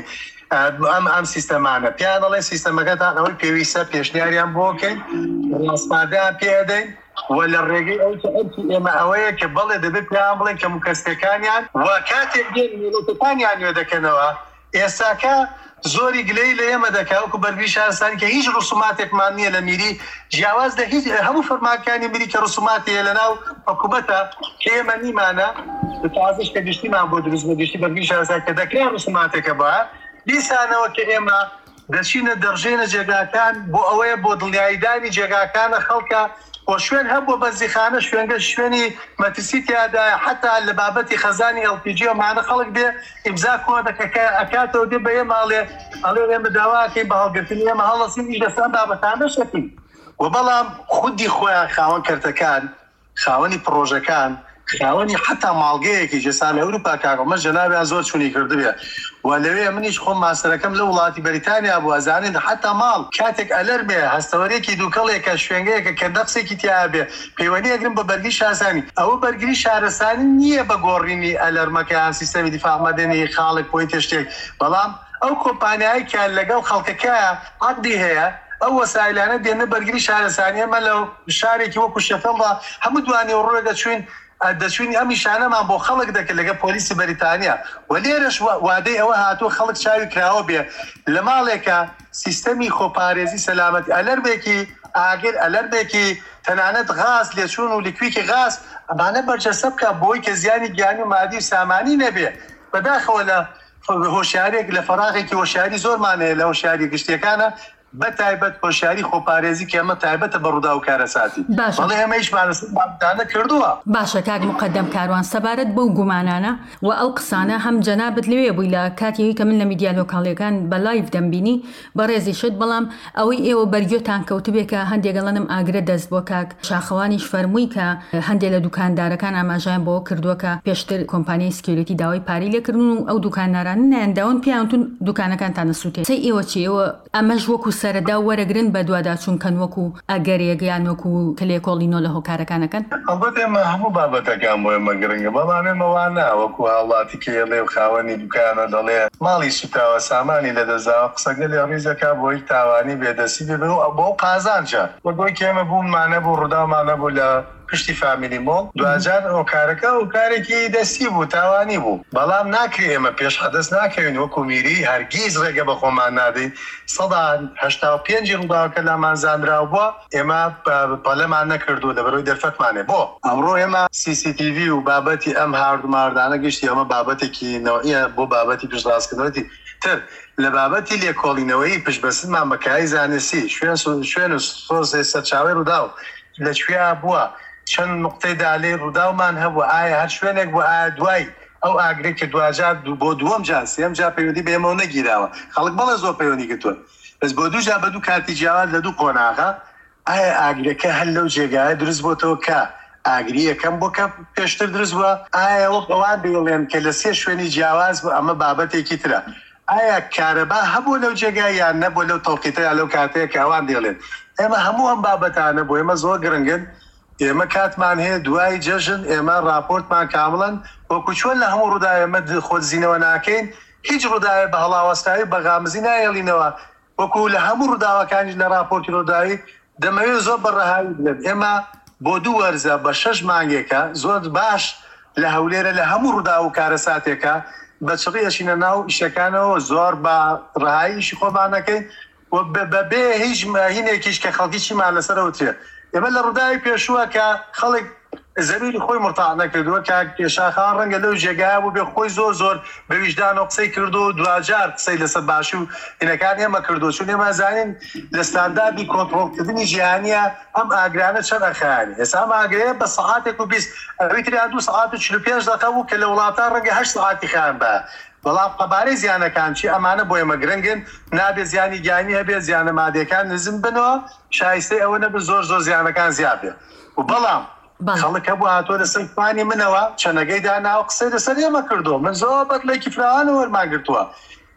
S2: ئەم ئەم سیستەمانە پیان دەڵێ سیستەمەکەتان ئەوەی پێویستە پێشنیاریان بۆ بکەین ڕاستپادەیان پێدەین و لە ڕێگەی ئەو ئێمە ئەوەیە کە بەڵێ دەبێت پێیان بڵێن کە مکەستەکانیان و کاتێک دێن مێڵەتەکانیان وێ دەکەنەوە ئێستاکە زۆری گلەی لە ئێمە دەکا وەکو بەرگری شارستانی کە هیچ ڕسوماتێکمان نییە لە میری جیاواز دە هیچ هەموو فەرمانەکانی میری کە ڕسوماتیە لەناو حکوومەتە کە ئێمە نیمانە تازش کە گشتیمان بۆ دروست بە گشتی بەرگری شارستانی کە دەکرێن ڕسوماتێکە بە دیسانەوە کە ئێمە دەچینە دەڕژێنە جێگاکان بۆ ئەوەیە بۆ دڵنیاییدانی جێگاکانە خەڵکە بۆ شوێن هەم بۆ بەرزیخانە شوێنگە شوێنی مەترسیتیادایە حتا لە بابەتی خەزانی ئەل پی جی ئەمانە خەڵک بێ ئیمزا کۆ دەکەکە ئەکاتەوە دێ بە ئێماڵێ ئەڵێ ئێمە داواکەین بە هەڵگرتنی ئێمە هەڵەسین ئیش دەستان بابەتانە شەکەین و بەڵام خودی خۆیان خاوەن کەرتەکان خاوەنی پرۆژەکان خاوەنی حتا ماڵگەیەکی جێسان ئەوروپا کاکەمە جەنابیان زۆر چوونی کردبێ و لەوێ منیش خۆم ماسەرەکەم لە وڵاتی بەریتانیا بوو ئەزانین حتا ماڵ کاتێک ئەلەر بێ هەستەوەرێکی دووکەڵێکە شوێنگەیەکە کە دەقسێکی تیا بێ پەیوەندی ئەگرن بە بەرگری شارستانی ئەوە بەرگری شارستانی نییە بە گۆڕینی ئەلەرمەکەیان سیستەمی دیفاع مەدەنی خاڵک پۆی تشتێک بەڵام ئەو کۆمپانیایەکیان لەگەڵ خەڵکەکەیە عەقدی هەیە ئەو وەسایلانە دێنە بەرگری شارستانی ئەمە لەو شارێکی وەکو شەفەڵدا هەموو دوانی ڕۆگە چوین دەچوینی ئەمی شانەمان بۆ خەڵک دەکرد لەگە پۆلیسی بەریتانیا و لێرەش وادەی ئەوە هاتووە خەڵک چاوی کراوە بێ لە ماڵێکە سیستەمی خۆپارێزی سەلامەتی ئەلەربێکی ئاگر ئەلەربێکی تەنانەت غاز لێچوون و لیکویکی غاز ئەمانە بەرجەسە بکە بۆی کە زیانی گیانی و مادی و سامانی نەبێ بەداخەوە لە هۆشیارێک لە فەراغێکی هۆشیاری زۆرمانەیە لە هۆشیاری گشتیەکانە بە تایبەت هۆشیاری خۆپارێزی کە ئەمە تایبەتە بە ڕوودا و کارەساتی بەڵێ ئەمە هیچمانەدانە کردووە
S1: باشە کاک مقدەم کاروان سەبارەت بەو گومانانە و ئەو قسانە هەم جەنابەت لەوێ بووی لە کاتێکی کە من لە میدیا لۆکاڵیەکان بە لایڤ دەمبینی بەڕێزی شت بەڵام ئەوەی ئێوە بەرگێتان کەوتبێ کە هەندێکگەڵەنم ئاگرە دەست بۆ کاک شاخەوانیش فەرمووی کە هەندێک لە دوکاندارەکان ئاماژیان بۆ کردووە کە پێشتر کۆمپانیای سکیۆریتی داوای پارەی لێکردن و ئەو دوکانداران نەیەنداون پیاوتون دوکانەکانتان دەسووتێ سەی ئێوە چی ئێوە ئەمەش وەکو سەرەدا وەرەگرن بە دوواداچوونکەن وەکو ئەگەرێگەیان وەکو کلێکۆڵینۆ لە هۆکارەکانەکەن
S2: ئەڵبەت ئێمە هەموو بابەتەکان بۆ ئێمە گرنگە بەڵام ئێمەوان نا وەکو هاوڵاتی کێڵێ و خاوەنی دوکانە دەڵێ ماڵی سوتاوە سامانی لەدەزاوە قسەگە لێ ڕیزەکە بۆی تاوانی بێدەسی بێ و بۆ قازانجە وەگۆی کە ئێمە بوومانە بوو ڕووداومانە بوو لە پشتی فامیلی مۆڵ دوجار ئەو کارەکە و کارێکی دەستی بوو تاوانی بوو بەڵام ناکری ئێمە پێش حەدەست ناکەوین وەکو میری هەرگیز ڕێگە بە خۆمان نادەین سەدا هەشتا و پێنجی ڕووداوەکە لامان زانراوە بووە ئێمە پەلەمان نەکردو دەبەرەوەی دەرفەتمانێ بۆ ئەمڕۆ ئێمە سی سی تی ڤی و بابەتی ئەم هاردماردانە گشتی ئەمە بابەتێکی نەوەیە بۆ بابەتی پشتڕاستکردنەوەی تر لە بابەتی لێکۆڵینەوەی پشتبەستمان بەکاری زانستی شوێن و سۆزێ سەرچاوی ڕووداو لەکوێ بووە چەند نقطەی دالێ ڕووداومان هەبوو ئایا هەر شوێنێک بۆ ئایا دوای ئەو ئاگرێک کە دوجار بۆ دووەم جار سێم جار پەیوەندی بێمەوە نەگیراوە خەڵک بەڵێ زۆر پەیوەندی کردووە بەس بۆ دوو جار بە دوو کارتی جیاواز لە دوو قۆناغا ئایا ئاگرەکە هەر لەو جێگایە دروست بۆتەوە کە ئاگری یەکەم بۆ کە پێشتر دروست بووە ئایا وەک ئەوان بڵێن کە لە سێ شوێنی جیاواز بوو ئەمە بابەتێکی ترە ئایا کارەبا هەبوو لەو جێگای یان نەبوو لەو تەڵقیتەیە لەو کاتەیە کە ئەوان دێڵێن ئێمە هەموو ئەم بابەتانە بۆ ئێمە زۆر گرنگن ئێمە کاتمان هەیە دوای جەژن ئێمە راپۆرتمان کامڵن وەکو چۆن لە هەموو ڕووداوە ئێمە خۆزینەوە ناکەین هیچ ڕووداوێ بە هەڵاوەستایی بە غامزی نایەڵینەوە وەکو لە هەموو ڕووداوەکانی لە راپۆرتی ڕووداوی دەمەوێت زۆر بەڕەهاوی بێت ئێمە بۆ دوو وەرزە بە شەش مانگێکە زۆر باش لە هەولێرە لە هەموو ڕوودا و کارەساتێکە بە چڕی ئەچینە ناو ئیشەکانەوە زۆر بە ڕەهاییشی خۆمانەکەین و بەبێ هیچ هینێکیش کە خەڵکی چیمان لەسەرەوترێ ئێمە لە ڕووداوی پێشووە کە خەڵک زەروری خۆی مرتاح نەکردووە کە کێشاخان ڕەنگە لەو جێگایە بوو بێ خۆی زۆر زۆر بە ویژدان و قسەی کردو و دوجار قسەی لەسەر باشی و هینەکان ئێمە کردو چون ئێمە زانین لە ستانداردی کۆنتڕۆڵکردنی جیهانیە ئەم ئاگرانە چەند ئەخایانی ئێستا ئەم ئاگرەیە بە سەعاتێک و بیست ئەوەی تریان دوو سەعات و چل و پێنج دەقە بوو کە لە وڵاتان ڕەنگە هەشت سەعاتی خایان بە بەڵام قەبارەی زیانەکان چی ئەمانە بۆ ئێمە گرنگن نابێ زیانی گیانی هەبێت زیانە مادیەکان نزم بنەوە شایستەی ئەوە نەبێت زۆر زۆر زیانەکان زیاد بێت و بەڵام خەڵک هەبوو هاتووە لەسەر پانی منەوە چەنەگەی دانا و قسەی لەسەر ئێمە کردو من زۆر بەدڵێکی فراوانە وەرمان گرتووە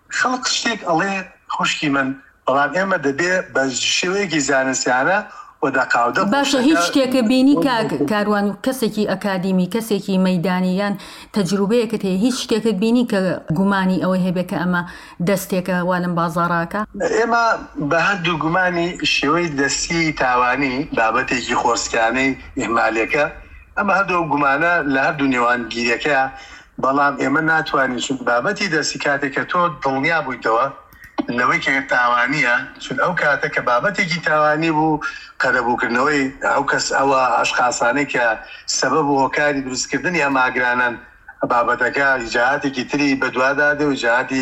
S2: خەڵک شتێک ئەڵێ خوشکی من بەڵام ئێمە دەبێ بە شێوەیەکی زانستیانە
S1: باشە هیچ شتێکە بینی کاروان و کەسێکی ئەکادیمی کەسێکی مەیدانیان تەجروبەیەکت هەیە هیچ شتێکت بینی کە گومانی ئەوەی هەبێت کە ئەمە دەستێکە والم بازاڕاکە
S2: ئێمە بە هەردوو گومانی شێوەی دەستی تاوانی بابەتێکی خۆرسکانەی ئیهمالەکە ئەمە هەردوو گومانە لە هەردوو نێوانگیریەکە بەڵام ئێمە ناتوانین چون بابەتی دەستی کاتێککە تۆ دڵنیا بوویتەوە لەوەی کە تاوانیە چون ئەو کاتە کە بابەتێکی تاوانی بوو قەرەبووکردنەوەی ئەو کەس ئەوە ئەشخاصانەی کە سەبەب و هۆکاری دروستکردنی ئەماگرانن بابەتەکە جاهاتێکی تری بەدوادادێ و جاهاتی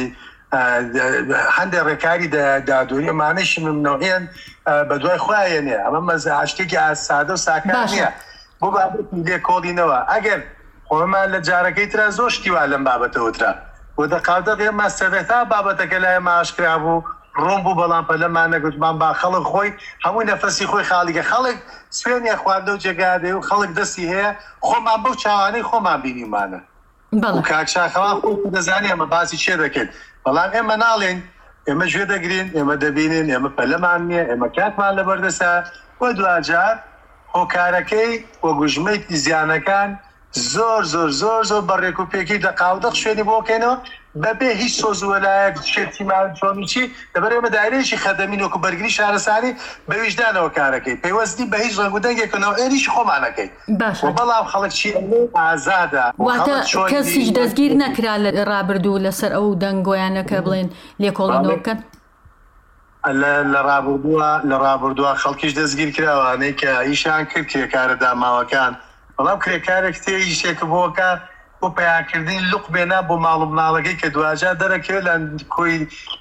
S2: هەندێک ڕێکاری دادووری ئەمانەشی منەوەیان بەدوای خوایەنێ ئەمە مەزە شتێکی سادە و ساکار نییە بۆ بابەتی لێ کۆڵینەوە ئەگەر خۆمان لە جارەکەی ترا زۆر شتیوا لەم بابەتەوەترا بۆ دەقاوتە ئێمە سەرەتا بابەتەکە لای ماشکرا بوو ڕۆم بوو بەڵام پەلەمانە گوتمان با خەڵک خۆی هەمووی نەفەسی خۆی خاڵیگە خەڵک سوێنێ خواردە و جێگادێ و خەڵک دەستی هەیە خۆمان بەو چاوانەی خۆمان بینیمانە و کاکشاخەوان خۆی دەزانێ ئەمە باسی چێ دەکەن بەڵام ئێمە ناڵێن ئێمە گوێ دەگرین ئێمە دەبینین ئێمە پەلەمان نییە ئێمە کاتمان لەبەردەسا بۆ دوجار هۆکارەکەی وە گوژمەی زیانەکان زۆر زۆر زۆر زۆر بەڕێک و پێکی دەقاودەق شوێنی بۆکەنەوە بەبێ هیچ سۆزوەلایەک شێتیمان چۆنیچی دەبەر ئێمە دایرێکی خەدەمین وەکو بەرگری شارەسانی بە ویژدانەوە کارەکەی پەیوەستی بە هیچ ڕنگ و دەنگێکەوە ئێریش خۆمانەکەی بەڵام خەڵک چی ئازادە
S1: واتە کەسیش دەستگیر نەکرا لە ڕابردوو لەسەر ئەو دەنگۆیانەکە بڵێن لێکۆڵینەوە بکەن
S2: لە ڕابردووە لە ڕابردووە خەڵکیش دەستگیر کراوانەی کە ئیشان کرد کرێکارە داماوەکان بەڵام کرێکارێک تێ شتێکە بۆکە بۆ پیاکردنی لوق بێنە بۆ ماڵ و مناڵەکەی کە دوجار دەرەکەوێت لە کۆی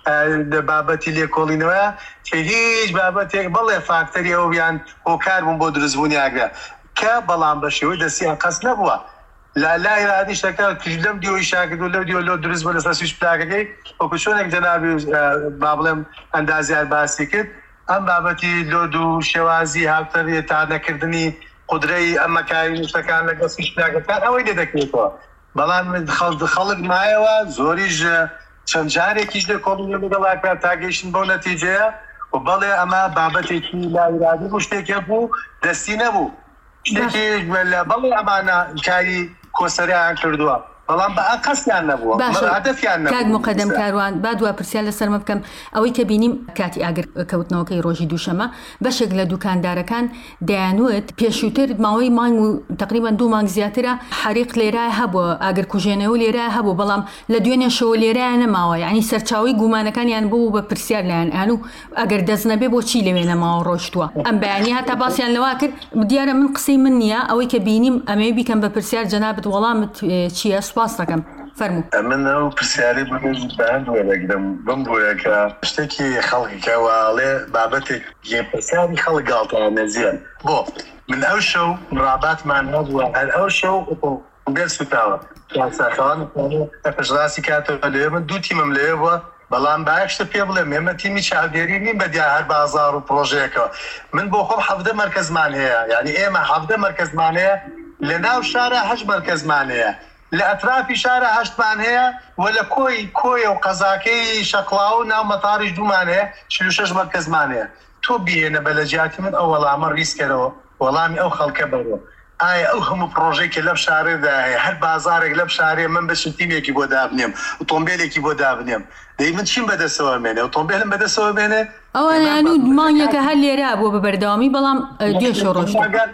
S2: بابەتی لێکۆڵینەوە کە هیچ بابەتێک بەڵێ فاکتەری ئەویان هۆکار بوون بۆ دروستبوونی ئاگرا کە بەڵام بە شێوەی دەستیان قەس نەبووە لا لای رادی شتەکە لەم دیۆی شاکرد و لەو دیۆ لۆ دروست بوو لەسەر سویچ پلاکەکەی وەکو چۆنێک جەنابی با بڵێم ئەندازیار باسی کرد ئەم بابەتی لۆد و شێوازی هاوتەر تانەکردنی قدرەی ئەم مەکاری شتەکان لەگەڵ سویچ پلاکەکان ئەوەی دەدەکرێتەوە بەڵام خەڵک مایەوە زۆریش چەند جارێکیش لە کۆڵینە لەگەڵاکە تاگەیشتن بەو نەتیجەیە و بەڵێ ئەمە بابەتێکی لایرادی بوو شتێکە بوو دەستی نەبوو شتێکی بەڵێ ئەمانە کاری کۆسەریان کردووە بەڵام بە ئەقەستیان نەبووە هەدەفیان نەبوو.
S1: کاک مقەدەم کاروان با دووە پرسیار لەسەرمە بکەم ئەوەی کە بینیم کاتی ئاگر کەوتنەوەکەی ڕۆژی دووشەمە بەشێک لە دوکاندارەکان دەیانوت پێشووتر ماوەی مانگ و تقریبان دوو مانگ زیاترە حریق لێرای هەبووە ئاگر کوژێنەوە لێرای هەبوو بەڵام لە دوێنێ شەوە لێرایە نەماوە یعنی سەرچاوی گومانەکانیان بوو بە پرسیار لایەن ئەن و ئەگەر دەست نەبێ بۆچی لەوێ نەماوە ڕۆشتووە ئەم بەیانی هەتا باسییان لەوا کرد دیارە من قسەی من نییە ئەوەی کە بینیم ئەمەوێ بیکەم بە پرسیار جەنابەت وەڵامت چییە سوپاس دەکەم فەرموو.
S2: من ئەو پرسیاری بەندوەرەگرم بم بۆیە کە شتێکی خەڵکیکەواڵێ بابەتێک پرسیاری خەڵک گاڵتەوە زیان بۆ من ئەو شەو ڕاباتمان هەبووە هەر ئەو شەو بێ سوتاوە ساخەوان پێشڕاستی کاتەوە لێ من دوو تیمم لێ بووە بەڵام باەکشتە پێ بڵێ ئێمە تیمی چاودێری نیم بە دیا هەر بازار و پرۆژەیەکەوە من بۆ خۆم حەفدە مەرکەزمان هەیە یعنی ئێمە حەفدە مەرکەزمان هەیە لە ناو شارە هەشت مەرکەزمان هەیە لە ئەترافی شارە هەشتمان هەیە و لە کۆی کۆیە و قەزاکەی شەقڵاو و ناو مەتاریش دوومان هەیە چل و شەش مەرکەزمان هەیە تۆ بێنە بەلەجیاتی من ئەو وەڵامە ڕیسکەرەوە وەڵامی ئەو خەڵکە بەرەوە ئایا ئەو هەموو پرۆژێکی لەم شارێدا هەیە هەر بازارێک لەم شارێ من بەشم تیمێکی بۆ دابنێم ئۆتۆمبیلێکی بۆ دابنێم دەی من چیم بەدەستەوە مێنێ ئۆتۆمبیلم بەدەستەوە مێنێ
S1: ئەوە یانوو مانگێکە هەر لێرە بۆ بە بەردەوامی بەڵام دێشە ڕۆژ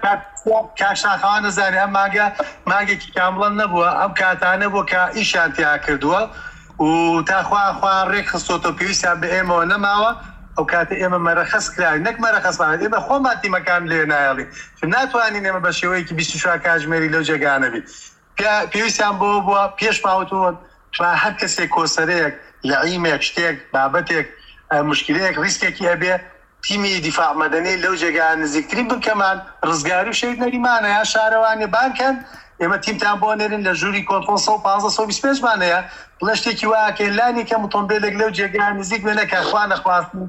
S2: کاشاخەوان نەزانێ ئەم ماگە ماگێکی کامڵەن نەبووە ئەم کاتانە بۆ کە ئیشان تیا کردووە و تاخوا خوا ڕێک خستۆتە پێویستیان بە ئێمەوە نەماوە ئەو کاتە ئێمە مەرەخەس کراوی نەک مەرەخەسمان ئێمە خۆمان تیمەکان لێ نایڵی ناتوانین ئێمە بە شێوەیەکی بیست و چوار کاتژمێری لەو جێگانەبی پێویستیان بۆ بووە پێش ماوەتەوە هەر کەسێک کۆسەرەیەک لە عیمێک شتێک بابەتێک مشکلەیەک ریسکێکی هەبێ تیمی دیفاع مەدەنی لەو جێگان نزیکترین بکەمان ڕزگاری و شەید نەریمانە یا شارەوانی بانکەن ئێمە تیمتان بۆ نێرن لە ژووری کۆنتۆل سە و پانزە سە و بیست و پێنجمانەیە بڵێ شتێکی واکە لانی کەم ئۆتۆمبیلێک لەو جێگان نزیک بێنە کە خوا نەخواستن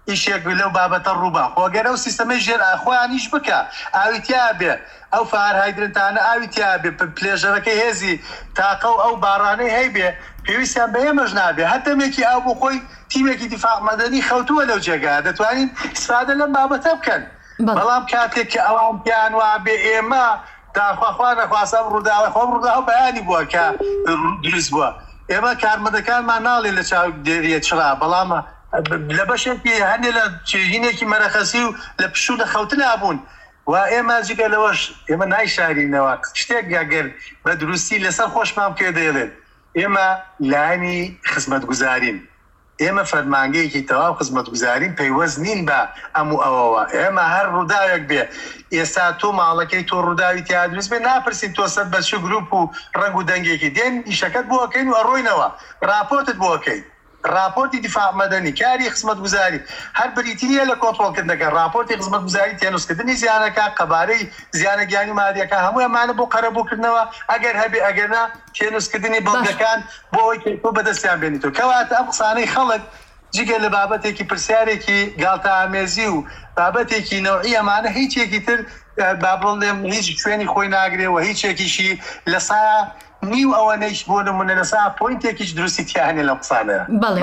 S2: ئیشێک لەو بابەتە ڕووبا خۆگەرە و سیستەمەی ژێر خۆیانیش بکە ئاوی تیا بێ ئەو فارهایدرنتانە ئاوی تیا بێ پلێژەرەکەی هێزی تاقە و ئەو باڕانەی هەیبێ پێویستیان بە ئێمەش نابێ هەتەمێکی ئاو بۆ خۆی تیمێکی دیفاع مەدەنی خەوتووە لەو جێگا دەتوانین ئیسفادە لەم بابەتە بکەن بەڵام کاتێک کە ئەوان پیان وا بێ ئێمە داخواخوا نەخواسە ڕووداوە خۆم ڕووداوە بەیانی بووە کە دروست بووە ئێمە کارمەندەکانمان ناڵێ لە چاو دێریە چرا بەڵام لە بەشێکی هەندێک لە چێژینێکی مەرەخەسی و لە پشوو لە خەوتن نابوون و ئێمە جگە لەوەش ئێمە نایشارینەوە شتێک گاگەر بە دروستی لەسەر خۆشمان پێ دەیڵێن ئێمە لایانی خزمەتگوزارین ئێمە فەرمانگەیەکی تەواو خزمەتگوزارین پەیوەست نین بە ئەموو ئەوەوە ئێمە هەر ڕووداوێک بێ ئێستا تۆ ماڵەکەی تۆ ڕووداوی تیا دروست بێ ناپرسین تۆ سەد بە چ گروپ و ڕنگ و دەنگێکی دێن ئیشەکەت بۆکەین و ئەڕۆینەوە راپۆرتت بۆکەین راپۆرتی دیفاع مەدەنی کاری خزمەتگوزاری هەر بریتینیە لە کۆنتڕۆڵکردنەکە راپۆرتی خزمەتگوزاری تێنووسکردنی زیانەکە قەبارەی زیانە گیانی مادیەکە هەموو ئەمانە بۆ قەرەبووکردنەوە ئەگەر هەبێ ئەگەرنا تێنووسکردنی بەڵگەکان بۆ ئەوەی تۆ بەدەستیان بێنیتەوە کەواتە ئەم قسانەی خەڵک جگە لە بابەتێکی پرسیارێکی گاڵتە ئامێزی و بابەتێکی نەوعی ئەمانە هیچێکی تر با بڵێم هیچ شوێنی خۆی ناگرێەوە هیچێکیشی لە سایە نیو ئەوە نەیش بۆ نمونە لەسا پۆینتێکیش دروستی تیانێ لەم قسانە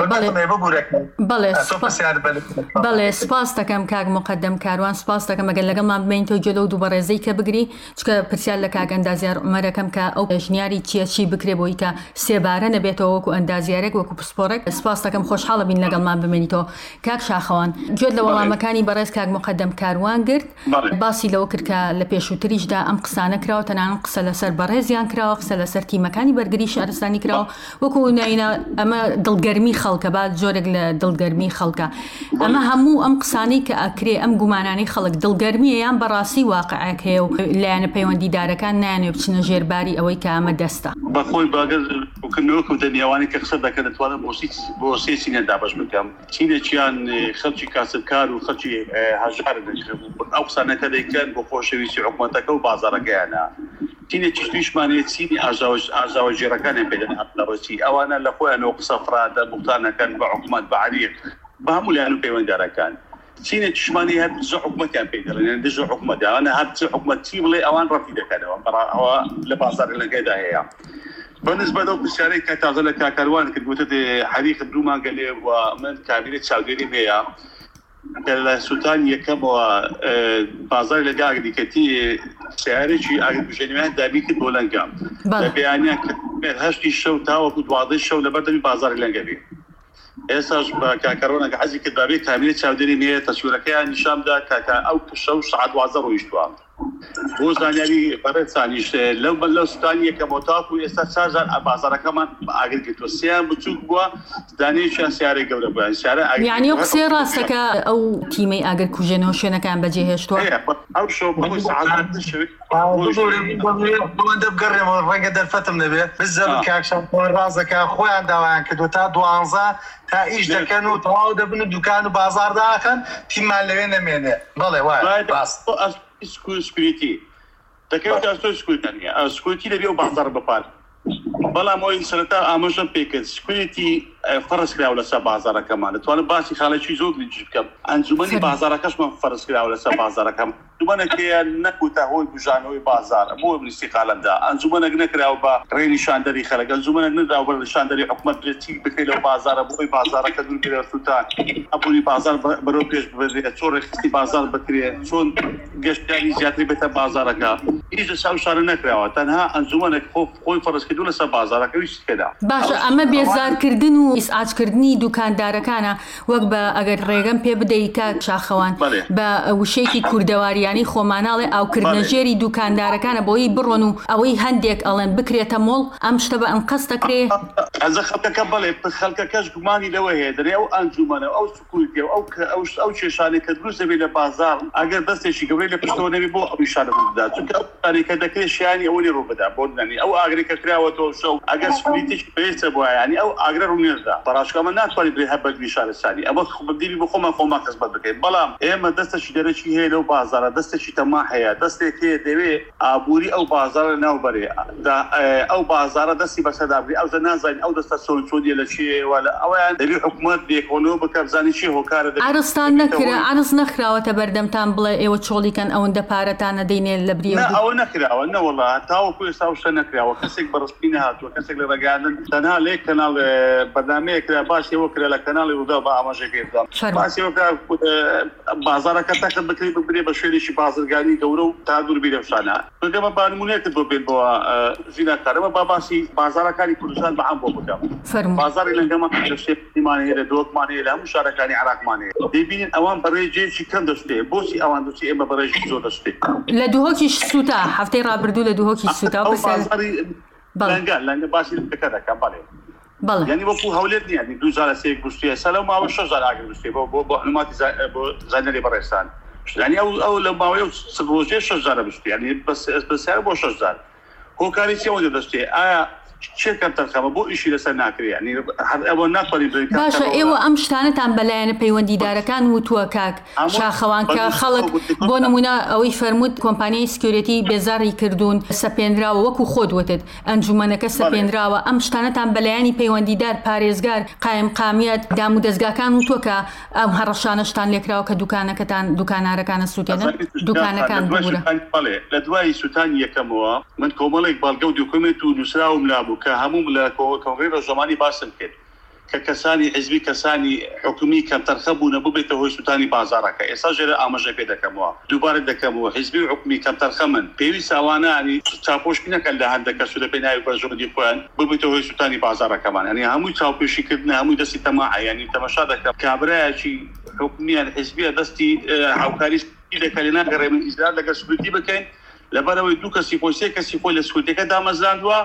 S1: بەڵێ سپاس دەکەم کاک مقدم کاروان سپاس دەکەم ئەگەر لەگەڵمان بمێنیتەوە جلۆ و دووبەڕێزەی کە بگری چکە پرسیار لە کاک ئەندازیار عومەرەکەم کە ئەو ژنیاری چیە چی بکرێ بۆی کە سێبارە نەبێتەوە وەکو ئەندازیارێک وەکو پسپۆرێک سپاس دەکەم خۆشحاڵە بین لەگەڵمان بمێنیتەوە کاک شاخەوان گوێت لە وەڵامەکانی بەڕێز کاک مقدم کاروان گرت باسی لەوە کرد کە لە پێشووتریشدا ئەم قسانە کراوە تەنانەت قسە لەسەر بەڕێزیان کراوە قسە لەسەر تیمەکانی بەرگری شارستانی کراوە وەکو ناینە ئەمە دڵگەرمی خەڵکە با جۆرێک لە دڵگەرمی خەڵکە ئەمە هەموو ئەم قسانەی کە ئەکرێ ئەم گومانانەی خەڵک دڵگەرمیە یان بەڕاستی واقعەک هەیە و لایەنە پەیوەندیدارەکان نایانێ بچنە ژێرباری ئەوەی کە ئەمە دەستە
S3: بەخۆی باگەر وکردنەوەکە و دەنیاوانی کە قسە دەکەن دەتوانم بۆ سێ سینە دابەش بکەم چینێکیان خەڵکی کاسبکار و خەڵکی هەژار ئەو قسانەکە دەیکەن بۆ خۆشەویستی حکوومەتەکە و بازاڕەکەیانە چینێکی تویشمانێت چینی ئاژاوە ژێرەکانی پێدەن ئەپلەوەچی ئەوانە لە خۆیانەوە قسە فرادە بوختانەکەن بە حکوومەت بەعریق بە هەموو لایەن و پەیوەنددارەکان چینە توشمانی هەر دژە حکوومەتیان پێ دەڵێن دژە حکوومەت ئەوانە هەر چ حکوومەتی بڵێ ئەوان ڕەفی دەکەنەوە بەڕەوە لە بازاڕی لەگەیدا هەیە بەنسبەت ئەو پرسیارەی کە تازە لە کاکەروان کرد گوتت حەریق دوومانگە لێ و من کابینێت چاودێریم هەیە لە سووتان یەکەمەوە بازاری لە گاگریکەتی سیارێکی ئاگربژێنیان دابی کرد بۆ لەنگام لە بەیانیان هەشتی شەو تاوەکو دوازدەی شەو لەبەردەمی بازاری لەنگە بێ ئێستاش بە کاکەڕۆنەکە حەزی کرد بابێ کابینێت چاودێریم هەیە تەسوورەکەیان نیشاندا کاکە ئەو شەو سەعات دوازدە ڕۆیشتووە بۆ زانیاری بەڕێزانیش لەو بە لەو سووتانی یەکەمەوە تاکو ئێستا چارجار بازارەکەمان ئاگر کردووە سییان بچووک بووە دانەیەکیان سیارەی گەورە بووە
S1: یعنی ئەو قسەی ڕاستەکە ئەو تیمەی ئاگر کوژێنەوە شوێنەکان بەجێهێشتووە
S3: ئەو شەو بەخۆی سەعات
S2: بۆەوەندە بگەڕێمەوە ڕەنگە دەرفەتم نەبێت بزەب کاکشان ڕازەکە خۆیان داوایان کردو تا دوانزە تا ئیش دەکەن و تەواو دەبن و دوکان و بازار داخەن تیممان لەوێ نەمێنێ بەڵێ وایە
S3: سکوریتی دەکەوێت ئەستۆ سکوتنیە سکوتی لەبێ و بازار بپار بەڵام ئەوی سەرەتا ئامۆژەم پێکرد سکوریتی فەرز کراوە لەسەر بازارەکەمان دەتوانم باسی خاڵێکی زۆر لێ بکەم ئەنجومەنی بازارەکەشمان فەرز کراوە لەسەر بازارەکەم دومەنەکەیە نەکوتە هۆی بژانەوەی بازار بۆ بنیستی خاڵەمدا ئەنجومەنەک نەکراوە بە ڕێی نیشاندەری خەڵک ئەنجومەنەک نەدراوە بە نیشاندەری حکوومەت بێتی بکەیت لەو بازارە بۆی بازارەکە دوور بێرە سووتان ئەبووری بازار بەرەو پێش ببرێت چۆن ڕێکخستی بازار بکرێت چۆن گەشتیانی زیاتری بێتە بازارەکە هیچ لە ساو شارە نەکراوە تەنها ئەنجومەنێک خۆی فەرزکردوو لەسەر بازارەکە ویستکەدا
S1: باشە ئەمە بێزارکردن و ئیسعاجکردنی دوکاندارەکانە وەک بە ئەگەر ڕێگەم پێ بدەیت کاک شاخەوان بە وشەیەکی کوردەواریانی خۆماناڵێ ئاوکردنەژێری دوکاندارەکانە بۆی بڕۆن و ئەوەی هەندێک ئەڵێن بکرێتە مۆڵ ئەم شتە بە ئەم قەست دەکرێ
S3: ئەزە خەڵکەکە بڵێ خەڵکەکەش گومانی لەوە هەیە دەرێ ئەو ئەنجومەنە ئەو سکوریتی و ئەو کێشانێک کە دروست دەبێت لە بازار ئەگەر دەستێکی گەورەی لە پشتەوە نەبێت بۆ ئەوی شانە بدات چونکە ئەو شتانێکە دەکرێت شیانی ئەوەی ڕوو بدات بۆ نانی ئەو ئاگرێکە کراوەتەوە شەو ئەگەر سکوریتیش پێویستە بووە یعنی ئەو ئاگرە ڕوونێ پێشدا بەڕاشکەمە ناتوانانی بێ هەبەرگری شارستانی ئەمە بدیری بۆ خۆمان خۆمان خزمەت بکەین بەڵام ئێمە دەستێکی دەرەکی هەیە لەو بازارە دەستێکی تەما هەیە دەستێک هەیە دەوێ ئابووری ئەو بازارە ناوبەرێ ئەو بازارە دەستی بەسەردابری ئەو نازانین ئەو دەستە سۆنچۆدیە لە چێوە لە ئەویان دەبێ حکوومەت بێکۆنەوە بکە بزانانی چی هۆکارە
S1: عرستان نەکرا عرز نەخراوەتە بەردەمتان بڵێ ئێوە چۆڵیکەن ئەوەندە پارەتان نەدەینێ لە بریێ
S3: ئەوە نەکراوە نەوەڵا تاوەکو ئێستا شتە نەکراوە کەسێک بەڕستی نەهاتووە کەسێک لە ڕێگاندن تەنها لێک کەناڵ بەرنامەیەکرا باشەوە کرا لە کەناڵی ڕوودا بە ئاماژەکەیدام باشەوە بازارەکە تەقت بکرێت ببرێ بە شوێنێکی بازرگانی گەورە و تا دوور بیرە شانە بگەمە بانمونێکت بۆ بێت بۆ ژینەکارەمە با باسی بازارەکانی کوردستان بەعام بۆ بکەم بازاری لەنگەمە شتێمانە هەیە لە دۆکمانەیە لە هەموو شارەکانی عراقمانەیە دەبینین ئەوان بەڕێجێکی کەم دەشتێ بۆچی ئەوان دوچی ئێمە بەڕێژی زۆر دەشتێ
S1: لە دووهۆکیش سوتا هەفتەی ڕابردوو لە دووهۆکی سوتا
S3: لەنگە لەنگە باسی دەکە دەکەم بەڵێ یعنی وەکو هەولێر نییە دوو زارە سێک گوشتیە سەلە ماوە شەش زار ئاگر گوشتێ بۆ بۆ هەلوماتی بۆ زانەری بەڕێستان يعني او او لما يو سبروجي شجره بشتي يعني بس بس بو شجره هو كان يسوي دستي اه شركه ترخم بو شيء لسناكري يعني ابو ناطري
S1: باشا ايوا ام شتانتان بلايان پەیوەندیدارەکان وتووە کاک شاخەوان کە خەڵک بۆ نمونە ئەوەی فەرمووت کۆمپانیای سکیۆریتی بێزاری کردوون سەپێنراوە وەکو خۆت وتت ئەنجومەنەکە سەپێنراوە ئەم شتانەتان بەلایانی پەیوەندیدار پارێزگار قایم قامیەت دام و دەستگاکان وتووە کە ئەم هەڕەشانەشتان لێکراوە کە دوکانەکەتان دوکانارەکانە سووتێنن دوکانەکان بگورە
S3: لە دوای سووتانی یەکەمەوە من کۆمەڵێک بەڵگە و دوکمنت و نووسراوم لابوو کە هەموو لە کۆنگرێ ڕۆژەمانی باسم کرد کە کەسانی حزبی کەسانی حکومی کەم تەرخە بوونە ببێتە هۆی سووتانی بازارەکە ئێستا ژێرە ئاماژە پێ دەکەمەوە دووبارە دەکەمەوە حزبی و حکومی کەم تەرخە من پێویست ئەوانانی چاپۆشی نەکەن لە هەندێک کەس لە پێناوی بەرژەوەندی خۆیان ببێتە هۆی سووتانی بازارەکەمان یعنی هەمووی چاوپێشیکردن هەمووی دەستی تەماعە یعنی تەماشا دەکەم کابرایەکی حکومیان حزبیە دەستی هاوکاری دەکە لێ ناگەڕێمن ئیزرار لەگەڵ سکوریتی بکەین لەبەرەوەی دوو کەسی خۆی سێ کەسی خۆی لە سکوریتەکە دامەزراندووە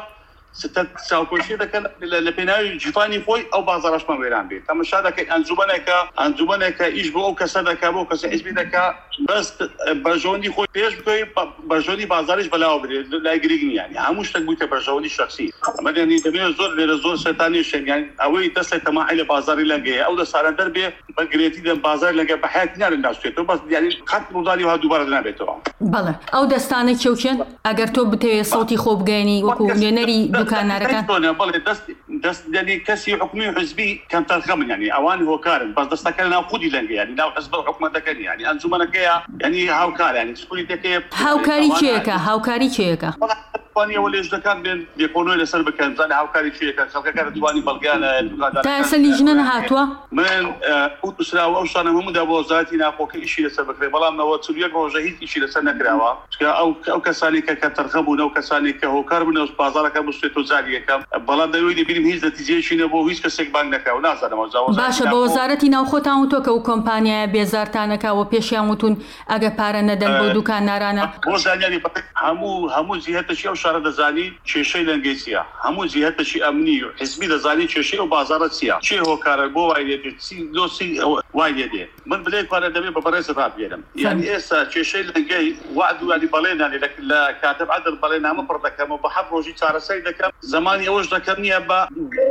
S3: چاوپۆشی دەکەن لە پێناوی جیفانی خۆی ئەو بازارەشمان وێران بێت تەماشا دەکەین ئەنجومەنێکە ئەنجومەنێکە ئیش بۆ ئەو کەسە دەکا بۆ کەسە حیزبی دەکا بەس بەرژەوەندی خۆی پێش بکەی بەرژەوەندی بازاریش بەلاوە برێت لای گرنگ نیە یعنی هەموو شتێک بوویتە بەرژەوەندی شەخسی ئەمە یعنی دەبێت زۆر لێرە زۆر شەیتانی شێنیان ئەوەی دەست لە تەماعی لە بازاری لەنگەیە ئەو دەسارە دەربێ بە گرێتی دە بازار لەنگە بە حیاتی نارن ناسوێتەوە بەس یعنی خەت ڕوودانی وها دووبارە نابێتەوە
S1: بەڵێ ئەو دەستانە کێوچێن ئەگەر تۆ بتەوێت سەوتی خۆ بگەینی وەکو نوێنەری دوکانارەکان
S3: بەڵێ دەست دەست دەنی کەسی حکومی حزبی کەم تەرخەمن یعنی ئەوان هۆکارن بەس دەستەکە ناو خودی لەنگە یعنی ناو حزب حکومەتەکەنی یعنی ئەنجومەنەکەیە یعنی هاوکار یعنی سکوریتەکەیە
S1: هاوکاری کێیەکە هاوکاری کێیەکە
S3: توانیەوە لێژنەکان بێن بێکۆنەوەی لەسەر بکەن بزانێ هاوکاری چیەکە خەڵکەکە دەتوانی بەڵگیانە
S1: تا ئێستا لیژنە نەهاتووە
S3: من وتوسراوە ئەو شانە هەموودا بۆ وەزارەتی ناخۆکە ئیشی لەسەر بکرێت بەڵام نەوە چل یەک ڕۆژە هیچ ئیشی لەسەر نەکراوە چکە ئەو ئەو کەسانی کە کە تەرخە بوون ئەو کەسانی کە هۆکار بوون ئەو بازارەکە بستێتەوە جاری یەکەم بەڵام دەوێت دەبینیم هیچ نەتیجەیەکی نەبوو هیچ کەسێک بانگ نەکراوە نازانم
S1: باشە بە وەزارەتی ناوخۆتان وتووە کە ئەو کۆمپانیایە بێزارتانەکەوە پێشیان وتون ئەگە پارە نەدەن بۆ دوکانارانە
S3: بۆ زانیاری هەموو هەموو جیهەتەشی ئەو شارە دەزانی کێشەی لەنگەی چییە هەموو جیهەتەشی ئەمنی و حزبی دەزانی کێشەی ئەو بازارە چییە چێ هۆکارە بۆ وای لێدێت دۆسی وای لێدێ من بڵێ پارە دەبێت بە بەڕێز ڕابگێرم یعنی ئێستا کێشەی لەنگەی وعد و ینی بەڵێنانی لە کاتب عەدل بەڵێنامە پڕ دەکەمەوە بە حەب ڕۆژی چارەسەری دەکەم زمانی ئەوەش دەکەم نییە بە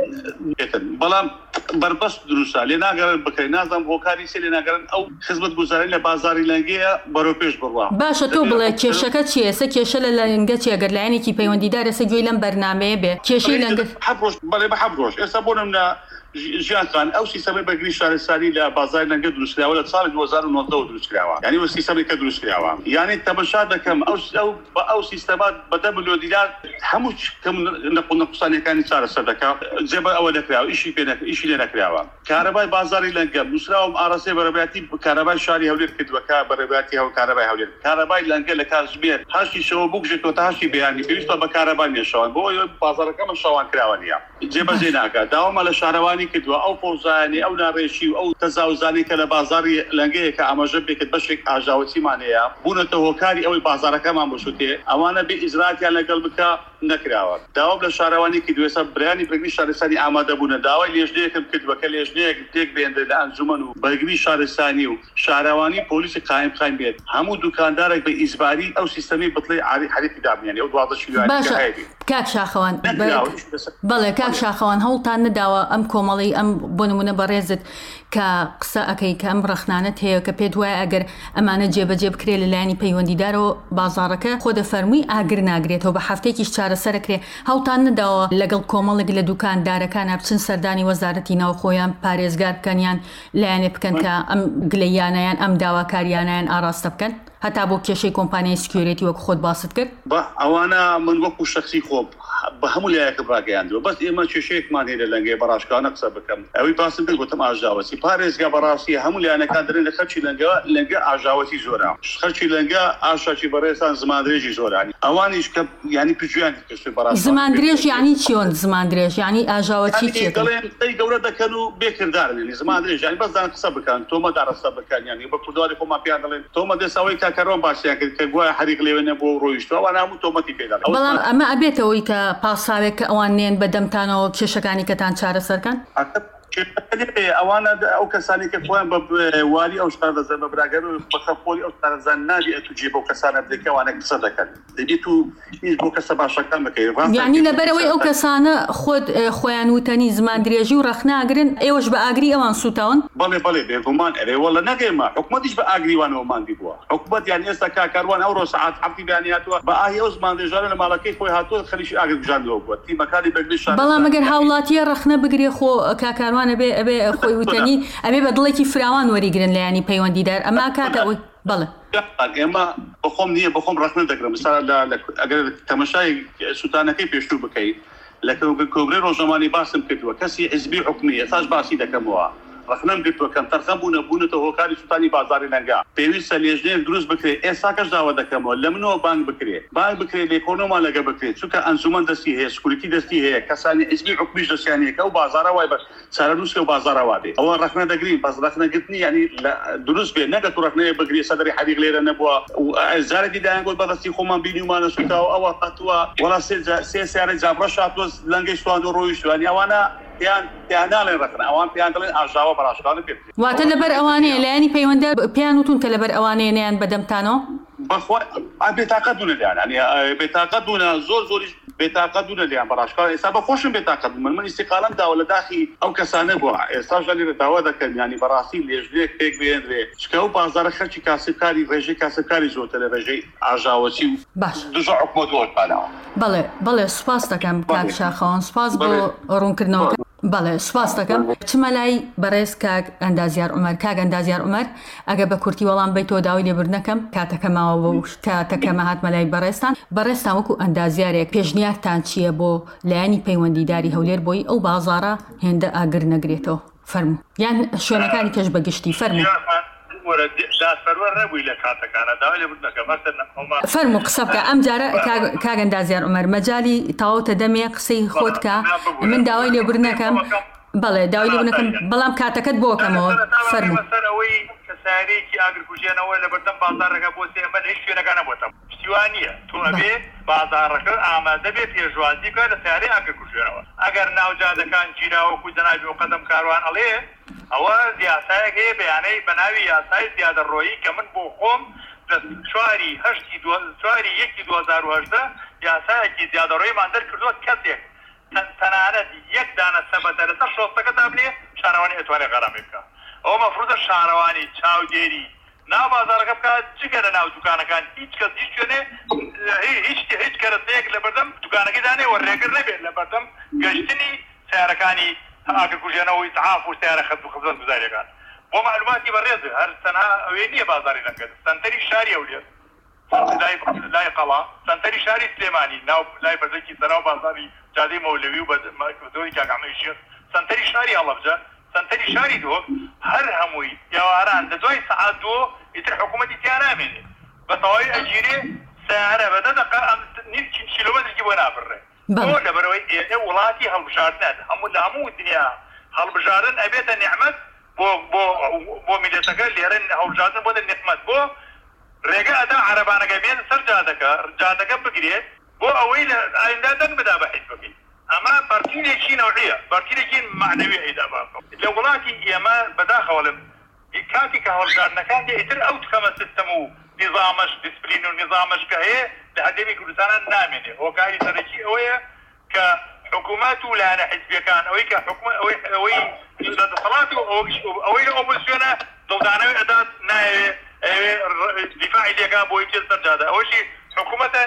S3: بەڵام بربەست دروستە لێ ناگەڕن بکەین نازانم هۆکاری سێ لێ ناگەڕن ئەو خزمەت گوزارەی لە بازاری لەنگەیە بەرەو پێش بڕوا
S1: باشە تۆ بڵێ کێشەکە چیە ئێستا کێشە لە لەنگە چیە گەر لایەنێکی پەیوەندیدار ئێستا گوێی لەم بەرنامەیە بێ کێشەی لەنگە
S3: بەڵێ بە حەب ڕۆژ ئێستا بۆ نمونە ژیانخان ئەو سیستەمەی بەگری شارستانی لە بازاری لەنگە دروستکراوە لە ساڵی دوو هەزار و نۆزدە دروستکراوە یعنی وە سیستەمێکە دروستکراوە یعنی تەماشا دەکەم ئەو بە ئەو سیستەمات بەدە ملیۆن دیلار هەموو نەقوسانیەکانی چارەسەر دەکات جێبە ئەوە نەکراوە ئیشی پێ ئیشی لێ نەکراوە کارەبای بازاری لەنگە نووسراوم ئارەسەی بەڕێوەبەتی کارەبای شاری هەولێر کردووەکە بەڕێوەبەتی هەو کارەبای هەولێر کارەبای لەنگە لە کاتژمێر هەشتی شەوە بگژێتەوە تا هەشتی بەیانی پێویستە بە کارەبای مێشەوان بۆ بازارەکەمە شەوان کراوە نیە جێبەجێ ناکات داوامە لە شارەوانی کردووە ئەو فۆزانی ئەو ناڕێژی و ئەو تەزاوزانی کە لە بازاری لەنگەیەکە ئاماژە بێکت بەشێک ئاژاوەچیمان هەیە بوونەتە هۆکاری ئەوەی بازارەکەمان بشوتێ ئەوانە بێ ئیجراتیان لەگەڵ بکە نەکراوە داوام لە شارەوانی کردووە ئێستا بەرانی بەرگری شارستانی ئامادە بوونە داوای لێژنەیەکم کردووە کە لێژنەیەک تێک بێندرێت لە ئەنجومەن و بەرگری شارستانی و شارەوانی پۆلیسی قایم قایم بێت هەموو دوکاندارێک بە ئیجباری ئەو سیستەمی بڵێ عاری حریفی دابنیانی ئەو دوازدە شیوانی
S1: کاک شاخەوان بەڵێ کاک کاک شاخەوان هەوڵتان نەداوە ئەم کۆمەڵی ئەم بۆ نمونە بەڕێزت کە قسە ئەەکەی کە ئەم ڕەخنانت هەیە کە پێت وایە ئەگەر ئەمانە جێبەجێ بکرێ لەلایەنی پەیوەندیدارەوە بازاڕەکە خۆ دەفەرمووی ئاگر ناگرێتەوە بە هەفتێکیش چارەسەرەکرێ هەوڵتان نەداوە لەگەڵ کۆمەڵێک لە دوکاندارەکانە بچن سەردانی وەزارەتی ناوخۆیان پارێزگار بکەنیان لایەنێ بکەن کە ئەم گلەیانیان ئەم داواکاریانیان ئاراستە بکەن هەتا بۆ کێشەی کۆمپانیای سکیۆریتی وەک خۆت باست کرد
S3: بە ئەوانە من وەکو شخصی خۆ بە هەموو لایەکە ڕاگەیاندووە بەس ئێمە کێشەیەکمان هەیە لە لەنگەی بەڕاشکانە قسە بکەم ئەوەی باسم کرد گوتم ئاژاوەتی پارێزگا بەڕاستی هەموو لایەنەکان دەرێن لە خەرچی لەنگەوە لەنگە ئاژاوەتی زۆرە خەرچی لەنگە ئاشاکی بەڕێستان زماندرێژی زۆرانی ئەوانیش کە یعنی پچویان کەسوی بەڕاستی
S1: زماندرێژ یعنی چۆن زماندرێژ یعنی ئاژاوەتی چیە
S3: دەڵێن دەی گەورە دەکەن و بێکردارن یعنی زماندرێژ یعنی بەس دان قسە بکەن تۆمە داڕستە بکەن یعنی بە کوردواری خۆمان پێیان دەڵێن تۆمە دەسەوەی کاکەڕۆن باشیان کرد کە گوایە حەریق لێوێ نەبووە و ڕۆیشتووە ئەوانە هەموو تۆمەتی پێدا
S1: بەڵام ئەمە ئەبێتەوەی کە پاساوێک کە ئەوان نێن بەدەمتانەوە کێشەکانی کەتان چارەسەرکەن
S3: ئەوانە ئەو کەسانی کە خۆیان بە والی ئەو شتانەزان بە براگەر و بەخەفۆری ئەو شتانەزان نابی ئەتو جێ بۆ کەسانە بدەیت ئەوانە قسە دەکەن دەبێت و هیچ بۆ کەسە باشەکان بکەیت
S1: یعنی لەبەرەوەی ئەو کەسانە خۆت خۆیان وتەنی زماندرێژی و ڕەخناگرن ئێوەش بە ئاگری ئەوان سوتاون
S3: بەڵێ بەڵێ بێگومان ئەرێ وەڵە نەگەیمە حکومەتیش بە ئاگریوانەوە ماندی بووە حکومەت یان ئێستا کاکاروان ئەوڕۆ سەعات حەفتی بەیانیاتوە بە ئاهی ئەو زماندرێژانە لە ماڵەکەی خۆی هاتووە خەریکی ئاگر بژاندەوە بووە تیمەکانی بەگری شار
S1: بەڵام ئەگەر هاوڵاتیە ڕەخنە بگرێ خۆ کاکاروانە بێ ئەبێ خۆی وتەنی ئەبێ بە دڵێکی فراوان وەریگرن لایەنی پەیوەندیدار ئەمە کاتەوەی بەڵێ
S3: ئێمە بەخۆم نییە بەخۆم ڕەخنە دەگرم ئەگەر تەمەشای سوتانەکەی پێشتوو بکەیت لە کۆگرەی ڕۆژنامانی باسم کردووە کەسی حیزبی حکومی ئێستاش باسی دەکەمەوە ڕەخنەم گرتووە کەم تەرخەم بوونە بوونەتەوە هۆکاری سوتانی بازاری لەنگا پێویستە لێژنەیەک دروست بکرێت ئێستاکەش داوا دەکەمەوە لە منەوە بانگ بکرێت بانگ بکرێت لە ئێکۆنۆمان لەگە بکرێت چونکە ئەنجومەن دەستی هەیە سکوریتی دەستی هەیە کەسانی حیزبی حکومیش دەستیان هەیە کە ئەو بازارە وای بە چارەنووسکە و بازارە وا بێت ئەوە ڕەخنە دەگرین بەس ڕەخنەگرتنی یعنی دروست بێت نەگە تو ڕەخنەیە بگرێت سەدەری حەریق لێرە نەبووە و زارێکی دایانگوت بەدەستی خۆمان بینیومانە سوتاوە ئەوە هاتووە وەڵا سێ سیارە جابڕە شاتوە لەنگەی سوان و ڕۆیشتوانی ئەوانە پیاناڵێن ڕەخنە ئەوان پیان دەڵێن ئاژاوە بەڕاشکانە پێ
S1: واتە لەبەر ئەوانەیە لایەنی پەیوەندە پیان وتون کە لەبەر ئەوانەیە نەیان بەدەمتانەوە
S3: بەخوا بێتاقەت بوونە لیان ینی بێتاقەت بوونە زۆر زۆریش بێتاقەت بوونە لیان بەڕاشکار ئێستا بەخۆشم بێتاقەت بوون من ئیستیقالەم داوە لە داخی ئەو کەسانە بووە ئێستاش لێرە داوا دەکەن ینی بەڕاستی لێژنێک پێک بێنرێ چکە ئەو بازارە خەرکی کاسبکاری ڕێژەی کاسبکاری زۆرتە لە ڕێژەی ئاژاوەچی و
S1: باش
S3: دوژە حکومەت وەرپانەوە
S1: بەڵێ بەڵێ سوپاس دەکەم کاک شاخەوان سوپاس بۆ ڕوونکردنەوە بەڵێ سوپاس دەکەم چمە لای بەڕێز کاک ئەندازیار عومەر کاک ئەندازیار عومەر ئەگە بە کورتی وەڵام بیتەوە داوای لێبوردنەکەم کاتەکەماوە بۆ کاتەکەمە هاتمە لای بەڕێستان بەڕێستان وەکو ئەندازیارێک پێشنیارتان چییە بۆ لایەنی پەیوەندیداری هەولێر بۆی ئەو بازارە هێندە ئاگر نەگرێتەوە فەرموو یان شوێنەکانی کەش بەگشتی فەرموو فەرموو قسە بکە ئەم جارە کاک ئەندازیار عومەر مەجالی تاوتە دەمێ قسەی خۆتکە من داوای لێبوردنەکەم بەڵێ داوای لێبوردنەکەم بەڵام کاتەکەت بۆکەمەوە فەرموو
S4: کەسارێکی ئاگرکوژێنەوە لە بەردەم بازارڕێگە بۆ سێمە هیچ شوێنەکانە بۆتەم شتیوانە تۆ ئەبێ بازارڕەکە ئامادە بێ پێشوازی بکە لە سیارەی ئاگرکوژێنەوە ئەگەر ناوجادەکان گیراوەکو جەنابی و قەدەم کاروان ئەڵێ ئەوە یاسایەک هەیە بەیانەی بەناوی یاسای زیادەڕۆیی کە من بۆ خۆم لە چواری هەشتی چواری یەکی دوو هەزار و هەژدە یاسایەکی زیادەڕۆییمان دەرکردووە کەسێک تەنانەت یەک دانە سەبەتە لەسەر شۆستەکەدا بنێ شارەوانی ئەتوانێت غەڕەمی بکە ئەوە مەفروضە شارەوانی چاودێری ناو بازارەکە بکات چگە لە ناو دوکانەکان هیچ کەس هیچ شوێنێ هیچ هیچ کەرەسەیەک لە بەردەم دوکانەکەی دانێ وەڕێگر نەبێت لە بەردەم گەشتنی سیارەکانی ئاگرکوژێنەوەی تەعاف و سیارە خەت و خزمەت گوزاریەکان بۆ معلوماتی بەڕێز هەر تەنها ئەوێ نییە بازاری لەنگە سەنتەری شاری هەولێر لای قەڵا سەنتەری شاری سلێمانی ناو لای بەرزێکی سەراو بازاری جادەی مەولەوی و بەزۆری کاکەحمەد شێخ سەنتەری شاری هەڵەبجە سەنتەری شاری دۆ هەر هەمووی دیاواران لە دوای سەعات دۆ ئیتر حکوومەتی تیان نامێنێ بە تەواوی ئەگیرێ سیارە بەدە دەقە نیو کیلۆمەترێکی بۆ نابڕێ بۆ لەبەرەوەی ئێ وڵاتی هەڵبژاردنەت هەموو لە هەموو دنیا هەڵبژاردن ئەبێتە نیعمەت بۆ بۆ بۆ میلەتەکە لێرە هەڵبژاردن بۆ نقمەت بۆ ڕێگە ئەدا عەرەبانەکە بێن سەر جادەکە جادەکە بگرێت بۆ ئەوەی لە ئایندا دەنگ بدا بە حیزبەکەی ئەمە بەرتینێکی نەوعیە بەرتینێکی معنەوی هەیدا باکەم لە وڵاتی ئێمە بەداخەوەڵم کاتی کە هەڵبژاردنەکان ئیتر ئەو تکەمە سیستەم و نظامش دیسپلین و نظامش کە هەیە لە هەندێکی کوردستانە نامێنێ هۆکاری سەرەکی ئەوەیە کە حکوومەت و لایەنە حیزبیەکان ئەوەی کە حکوومەت ئەوەی ئەوەی دەسەڵات و ئەوەی لە ئۆپۆزیسیۆنە دڵدانەوەی ئەدات نایەوێت دیفاعی لێکا بۆی تێ سەرجادە ئەوەشی حکوومەتە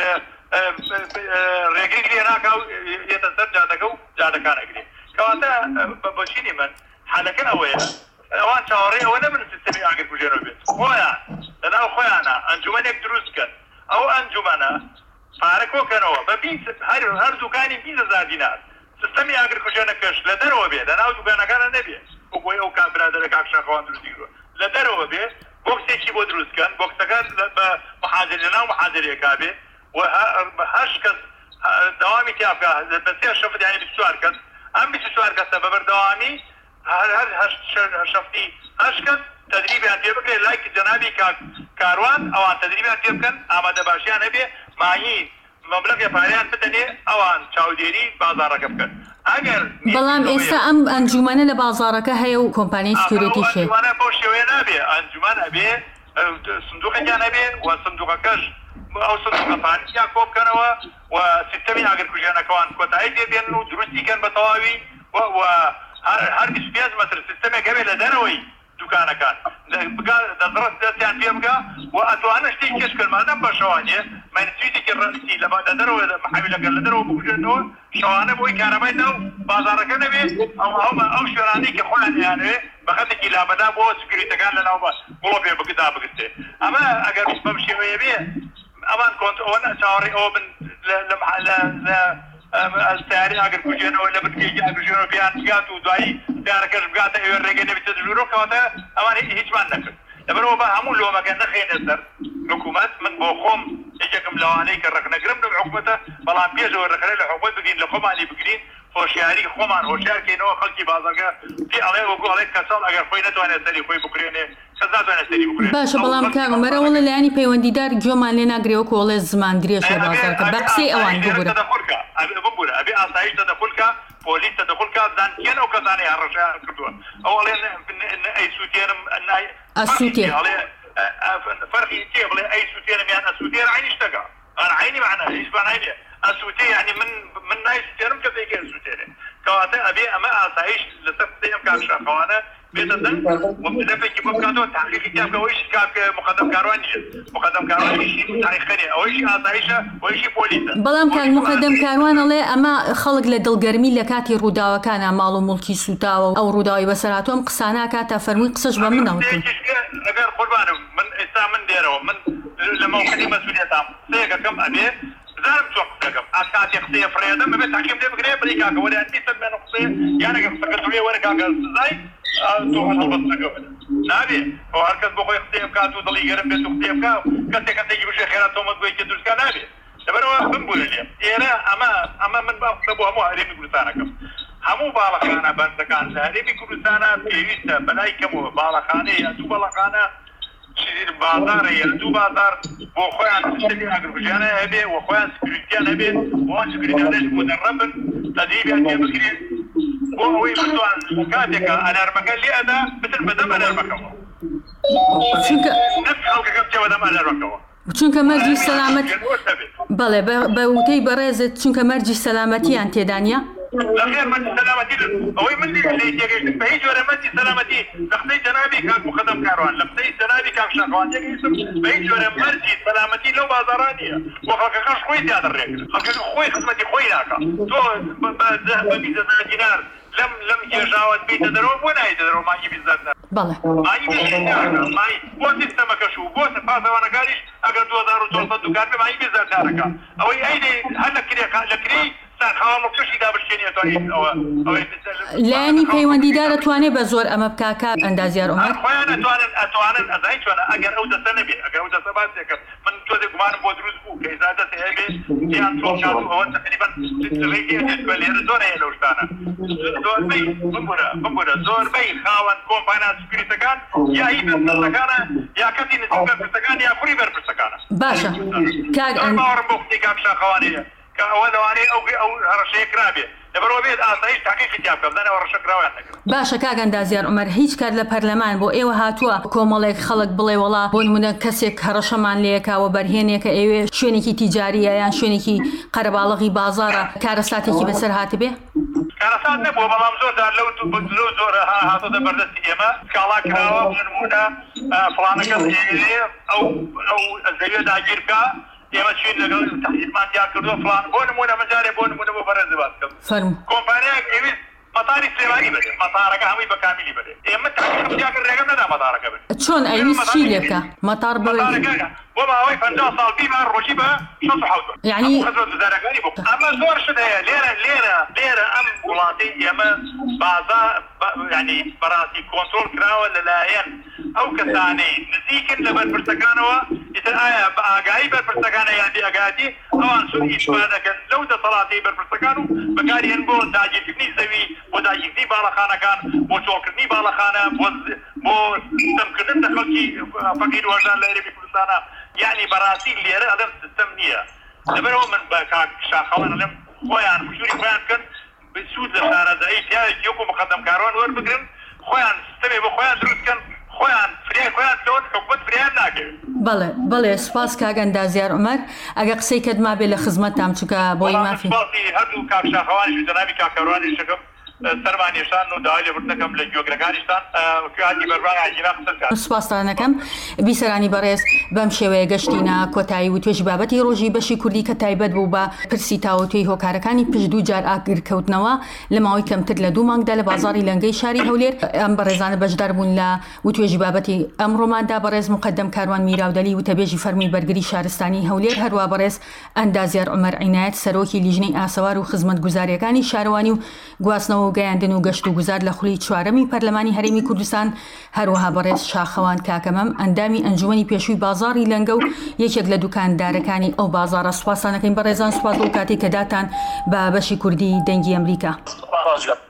S4: ڕێگری لێ ناکا و ێتە سەر جادەکە و جادەکان ئەگرێ کەواتە بەچینی من حالەکە ئەوەیە ئەوان چاوەڕێ ئەوە نەبن سیستەمی ئاگرکوژێنەوە بێت خۆیان لەناو خۆیانە ئەنجومەنێک دروست کەن ئەو ئەنجومەنە پارە کۆکەنەوە بە هەر دوکانی بیست هەزار دینار سیستەمی ئاگرکوژێنەکەش لە دەرەوە بێ لەناو دوکانەکانە نەبێ بۆی ئەو کابرادەرە کاکشەخەوان دروستیگرۆ لە دەرەوە بێ بۆکسێکی بۆ دروستکەن بۆکسەکان بە محاجر لەناو محاجرێکا بێ و هەش کەس دەوامی تیابکە بە سێ شەفت یانی بیست و چوار کەس ئەم بیست و چوار کەسە بەبەردەوامی هەر شەفتی هەش کەس تدریبیان تێ بکرێت لای جەنابی کاروان ئەوان تدریبیان تێ بکەن ئامادە باشیان هەبێ مایی مەبلەغی پاریان بدەنێ ئەوان چاودێری بازاڕەکە بکەن ئەگەر
S1: بەڵام ئێستا ئەم ئەنجومانە لە بازاڕەکە هەیە و کۆمپانیای سکیۆریتیشێ
S4: ئەنجومانە بەو شێوەیە نابێ ئەنجومان هەبێ سندوقێکیان هەبێ و سندوقەکەش ئەو سندوقە پارتیان کۆ بکەنەوە و سیستەمی ئاگرکوژێنەکەیان کۆتایی پێبێنن و دروستیکەن بە تەواوی و هەر بیست و پێنج مەتر سیستەمێک هەبێ لە دەرەوەی دوکانەکان دەدڕست دەستیان پێ بکە و ئەتوانە شتێک کێشکرد مادەم بە شەوانێ مەنسویتێکی ڕستی لە دەرەوە محاویلەکە لە دەرەوە بکوژێنەوە شەوانە بۆی کارەبای ناو بازاڕەکە نەبێت ئەو شوێنانەی کە خۆیان دەیانوێ بەخەتێکی لابەدا بۆ سکیۆریتەکان لەناو بۆ پێ بگدا بگرتێ ئەمە ئەگەر بەم شێوەیە بێ ئەمان کۆنتڕۆلە چاوەڕێ ئەوە بن لە سیاری ئاگرکوژێنەوە لە بنکەیەکی ئاگرکوژێنەوە پێیان بگات و دوایی سیارەکەش بگاتە ئێوە ڕێگە نەبێتە دژورۆ کەواتە ئەوان هیچمان نەکرد لەبەرەوە بە هەموو لۆمەکە نەخێنە سەر حکوومەت من بۆ خۆم یەکێکم لەوانەی کە ڕەکنەگرم لە حکوومەتە بەڵام پێشەوە ڕەخنە لە حکوومەت بگرین لە خۆمانی بگرین هۆشیاری خۆمان هۆشیارکەینەوە خەڵکی بازاڕگە پێ ئەڵێ وەکو ئەڵێ کەساڵ ئەگەر خۆی نەتوانێت سەری خۆی بکرێنێ کەس ناتوانێت سەری بکرێنێ
S1: باشە بەڵام کاگەمەرەوە لە لایەنی پەیوەندیدار گوێمان لێ ناگرێەوە کۆڵێ زمان درێژە بازاڕکە بە قسەی ئەوان ببورە
S4: ببورە ئەبێ ئاسایش تەدەخولکە پۆلیس تەدەخولکە زانکێن ئەو کەسانەی هەڕەشیان کردووە ئەو ئەڵێ ئەی سووتێنم
S1: ئەسووتێ
S4: فەرقی تێ بڵێ ئەی سووتێنم یان ئەسووتێر عینی شتەکە ئەن عینی معنە هیچ معنایە ئەسووتێ یعنی من من نای سووتێرم کەسێکی ئەسووتێرێ کەواتە ئەبێ ئەمە ئاسایش لەسەر قسەی ئەم کاکشەخەوانە بێتە دەن دەفێکی بۆ بکاتەوە تحقیقی تیا بکە ئەوەیشی کاک مقەدەم کاروان نییە مقەدەم کاروانیشی تاریخەنێ ئەوەیشی ئاسایشە ئەوەیشی پۆلیسە
S1: بەڵام کاک مقەدەم کاروان ئەڵێ ئەمە خەڵک لە دڵگەرمی لە کاتی ڕووداوەکانە ماڵ و موڵکی سوتاوە ئەو ڕووداوی بەسەرهاتووە ئەم قسانە کاتە فەرمووی قسەش بە منەوتن
S4: ئەگەر قوربانم من ئێستا من دێرەوە من لە مەوقعی مەسئولیەتام قسەیەکەکەم ئەبێ زارم چۆن قسەکەم ئاکاتی قسەیە فرێدەم بەبێت تاقیم لێ بگرێ بڵی کاکە وەرە ئەنبیستە بێنە قسەیە یانەگە قسەکە دوێ وەرە کاکە سزای تۆ هەڵبەستەکە بێت نابێ ئەو هەر کەس بۆ خۆی قسەیە بکات و دڵی گەرم بێت و قسەیە بکا کەسێک کەسێکی بژێ خێرا تۆمەت بۆیەکی دروستکە نابێ لەبەرەوە بمبورە لێ ئێرە ئەمە ئەمە من با قسە بۆ هەموو هەرێمی کوردستانەکەم هەموو باڵەخانە بەندەکان لە هەرێمی کوردستانە پێویستە بەلای کەمەوە باڵەخانەیە یا دوو باڵەخانە بازارە یا دوو بازار بۆ خۆیان سیستەمی ئاگرکوژێنە هەبێ و خۆیان سکیۆریتیان هەبێ ئەوان سکیۆریتیانەش مدەرەبن تەدریبیان پێ بکرێن بۆ ئەوەی بتوان کاتێکە ئەلارمەکە لێ ئەدا بتر بەدەم ئەلارمەکەەوە نەفس خەڵکەکە بچێ بەدەم ئەلارمەکەەوە
S1: چونکە مەرجی سەلامەت بەڵێ بە وتەی بەڕێزت چونکە مەرجی سەلامەتیان تێدانە
S4: لەخێر مەرجی سەلامەتی ئەوەی من لێگەیشتم بە هیچ جۆرە مەرجی سەلامەتی لە قسەی جەنابی کاک مقەدەم کاروان لە قسەی جەنابی کاک شەخەوان یەکەیشتم بە هیچ جۆرە مەرجی سەلامەتی لەو بازاڕان نییە و خەڵکەکەش خۆی زیاتر ڕێکرد خەڵکەکە خۆی خزمەتی خۆی ناکە تۆ بە بیست هەزار دینار لم لم يجاوز بيت درو ولا يدرو ما يجي بالذات
S1: بالله
S4: ما يجي ما بو سيستم كشو بو سباز وانا قاليش اگر دو هزار وثلاثمية دكان ما يجي بالذات دارك او ايدي هلا كري لكري
S1: لانی پەیوەندیدار دەتوانێت بە زۆر ئەمە بکاکە ئەندازیار ئۆمەر
S4: خۆیان ئەتوانن ئەتوانن ئەزای چۆنە ئەگەر ئەو دەستە نەبێ ئەگەر ئەو دەستە باسێکە من تۆزێ گومانم بۆ دروست بوو کە ئێستا دەستێ هەبێ یان چۆڵکات و ئەوە تقریباً ڕێگەیە دێت لێرە زۆر هەیە لەو شتانە زۆربەی بمبورە بمبورە زۆربەی خاوەن کۆمپانیا سکیۆریتەکان یا هی بەرپرسەکانە یا کەسی نزیک بەرپرسەکان یا خوڕی بەرپرسەکانە
S1: باشە
S4: باوەڕم بۆ قسەی کاک شاخەوانەیە ئەوە لەوانەیە ئەو ئەو هەڕەشەیە کرابێ لەبەرەوە بێت ئاسایش تاقیقی تیا بکەم دەنەوە ڕەشەکراویان نەکرد.
S1: باشە کاک ئەندازیار عومەر هیچ کات لە پەرلەمان بۆ ئێوە هاتووە کۆمەڵێک خەڵک بڵێ وەڵا بۆ نمونە کەسێک هەڕەشەمان لێکاوە بەرهێنێکە ئێوێ شوێنێکی تیجاریە یان شوێنێکی قەرەباڵغی بازارە کارەساتێکی بەسەر هاتبێ؟
S4: کارەسات نەبووە بەڵام زۆردار لەو لەو زۆر هاتۆتە بەردەستی ئێمە کاڵا کراوە نمونە فڵانە کەس ئێوێ ئەو ئەو زەویە داگیر بکە ئێمە چین لەگەڵ تەحقیقمان یا کردووە فڵان بۆ نمونە مەجارێ بۆ نمونە بۆ بەرەز باس بکەم کۆمپانیایەک ئەویست مەتاری سلێمانی بێت مەتارەکە هەمووی بەکامیلی بێت ئێمە تاقیقم تیا کرد ڕێگەم نەدا مەتارەکە بێت
S1: چۆن ئەویست چی لێ بکە مەتار بڵێ
S4: بۆ ماوەی پەنجا ساڵ بیمان ڕۆژی بە شەش و حەوت
S1: یعنی
S4: دەرەکانی بۆ ئەمە زۆر شت هەیە لێرە لێرە لێرە ئەم وڵاتی ئێمە بازا یعنی بەڕاستی کۆنترۆل کراوە لەلایەن ئەو کەسانەی نزیکن لە بەرپرسەکانەوە ئیتر ئایا بە ئاگایی بەرپرسەکانە یان بێئاگاتی ئەوان سوودی ئیشتیفادە دەکەن لەو دەسەڵاتی بەرپرسەکان و بەکارهێن بۆ داگیرکردنی زەوی بۆ داگیرکردنی باڵەخانەکان بۆ چۆڵکردنی باڵەخانە بۆ سیستەمکردن لە خەڵکی فەقیر و هەژار لە هەرێمی کوردستانە یعنی بەڕاستی لێرە ئەدەم سیستەم نییە لەبەرەوە من بە کاک شاخەوان ئەڵێم خۆیان مشوری خۆیان بکەن سوود لە شارەزایی پیاوێکی وەکو مقەدەمکاران وەربگرن خۆیان سیستەمێ بۆ خۆیان دروستکەن خۆیان فریای خۆیان بکەون حکومەت فریان ناکەوێت.
S1: بەڵێ بەڵێ سوپاس کاک ئەندازیار عومەر ئەگە قسەی کەت ما بێ لە خزمەتتان چووکە بۆی مافی
S4: هەردوو کاک شاخەوانیش جەنابی کاکەڕوانی شەکەم سەرمانێشان و داوای لێبوردنەکەم لە گوێگرەکانیشتان کاتی بەربای ئاجینا قسە
S1: سوپاسدانەکەم بیسەرانی بەڕێز بەم شێوەیە گەشتینە کۆتایی و توێژی بابەتی ڕۆژی بەشی کوردی کە تایبەت بوو بە پرسی تاوەتوی هۆکارەکانی پشت دوو جار ئاگرکەوتنەوە لە ماوەی کەمتر لە دوو مانگدا لە بازاڕی لەنگەی شاری هەولێر ئەم بەڕێزانە بەشدار بوون لە وتوێژی بابەتی ئەمڕۆماندا بەڕێز مقەدەم کاروان میراودەلی وتەبێژی فەرمی بەرگری شارستانی هەولێر هەروە بەڕێز ئەندازیار عومەر عینایەت سەرۆکی لیژنەی ئاسەوار و خزمەتگوزاریەکانی شارەوانی و گواستنەوە و گەیاندن و گەشت و گوزار لە خولی چوارەمی پەرلەمانی هەرێمی کوردستان هەروەها بەڕێز شاخەوان کاکەمەم ئەندامی ئەنجومەنی پێشووی بازاڕی لەنگە و یەکێک لە دوکاندارەکانی ئەو بازاڕە سوپاسانەکەین بەڕێزان سوپاس بۆ کاتێک کە داتان بە بەشی کوردی دەنگی ئەمریکا.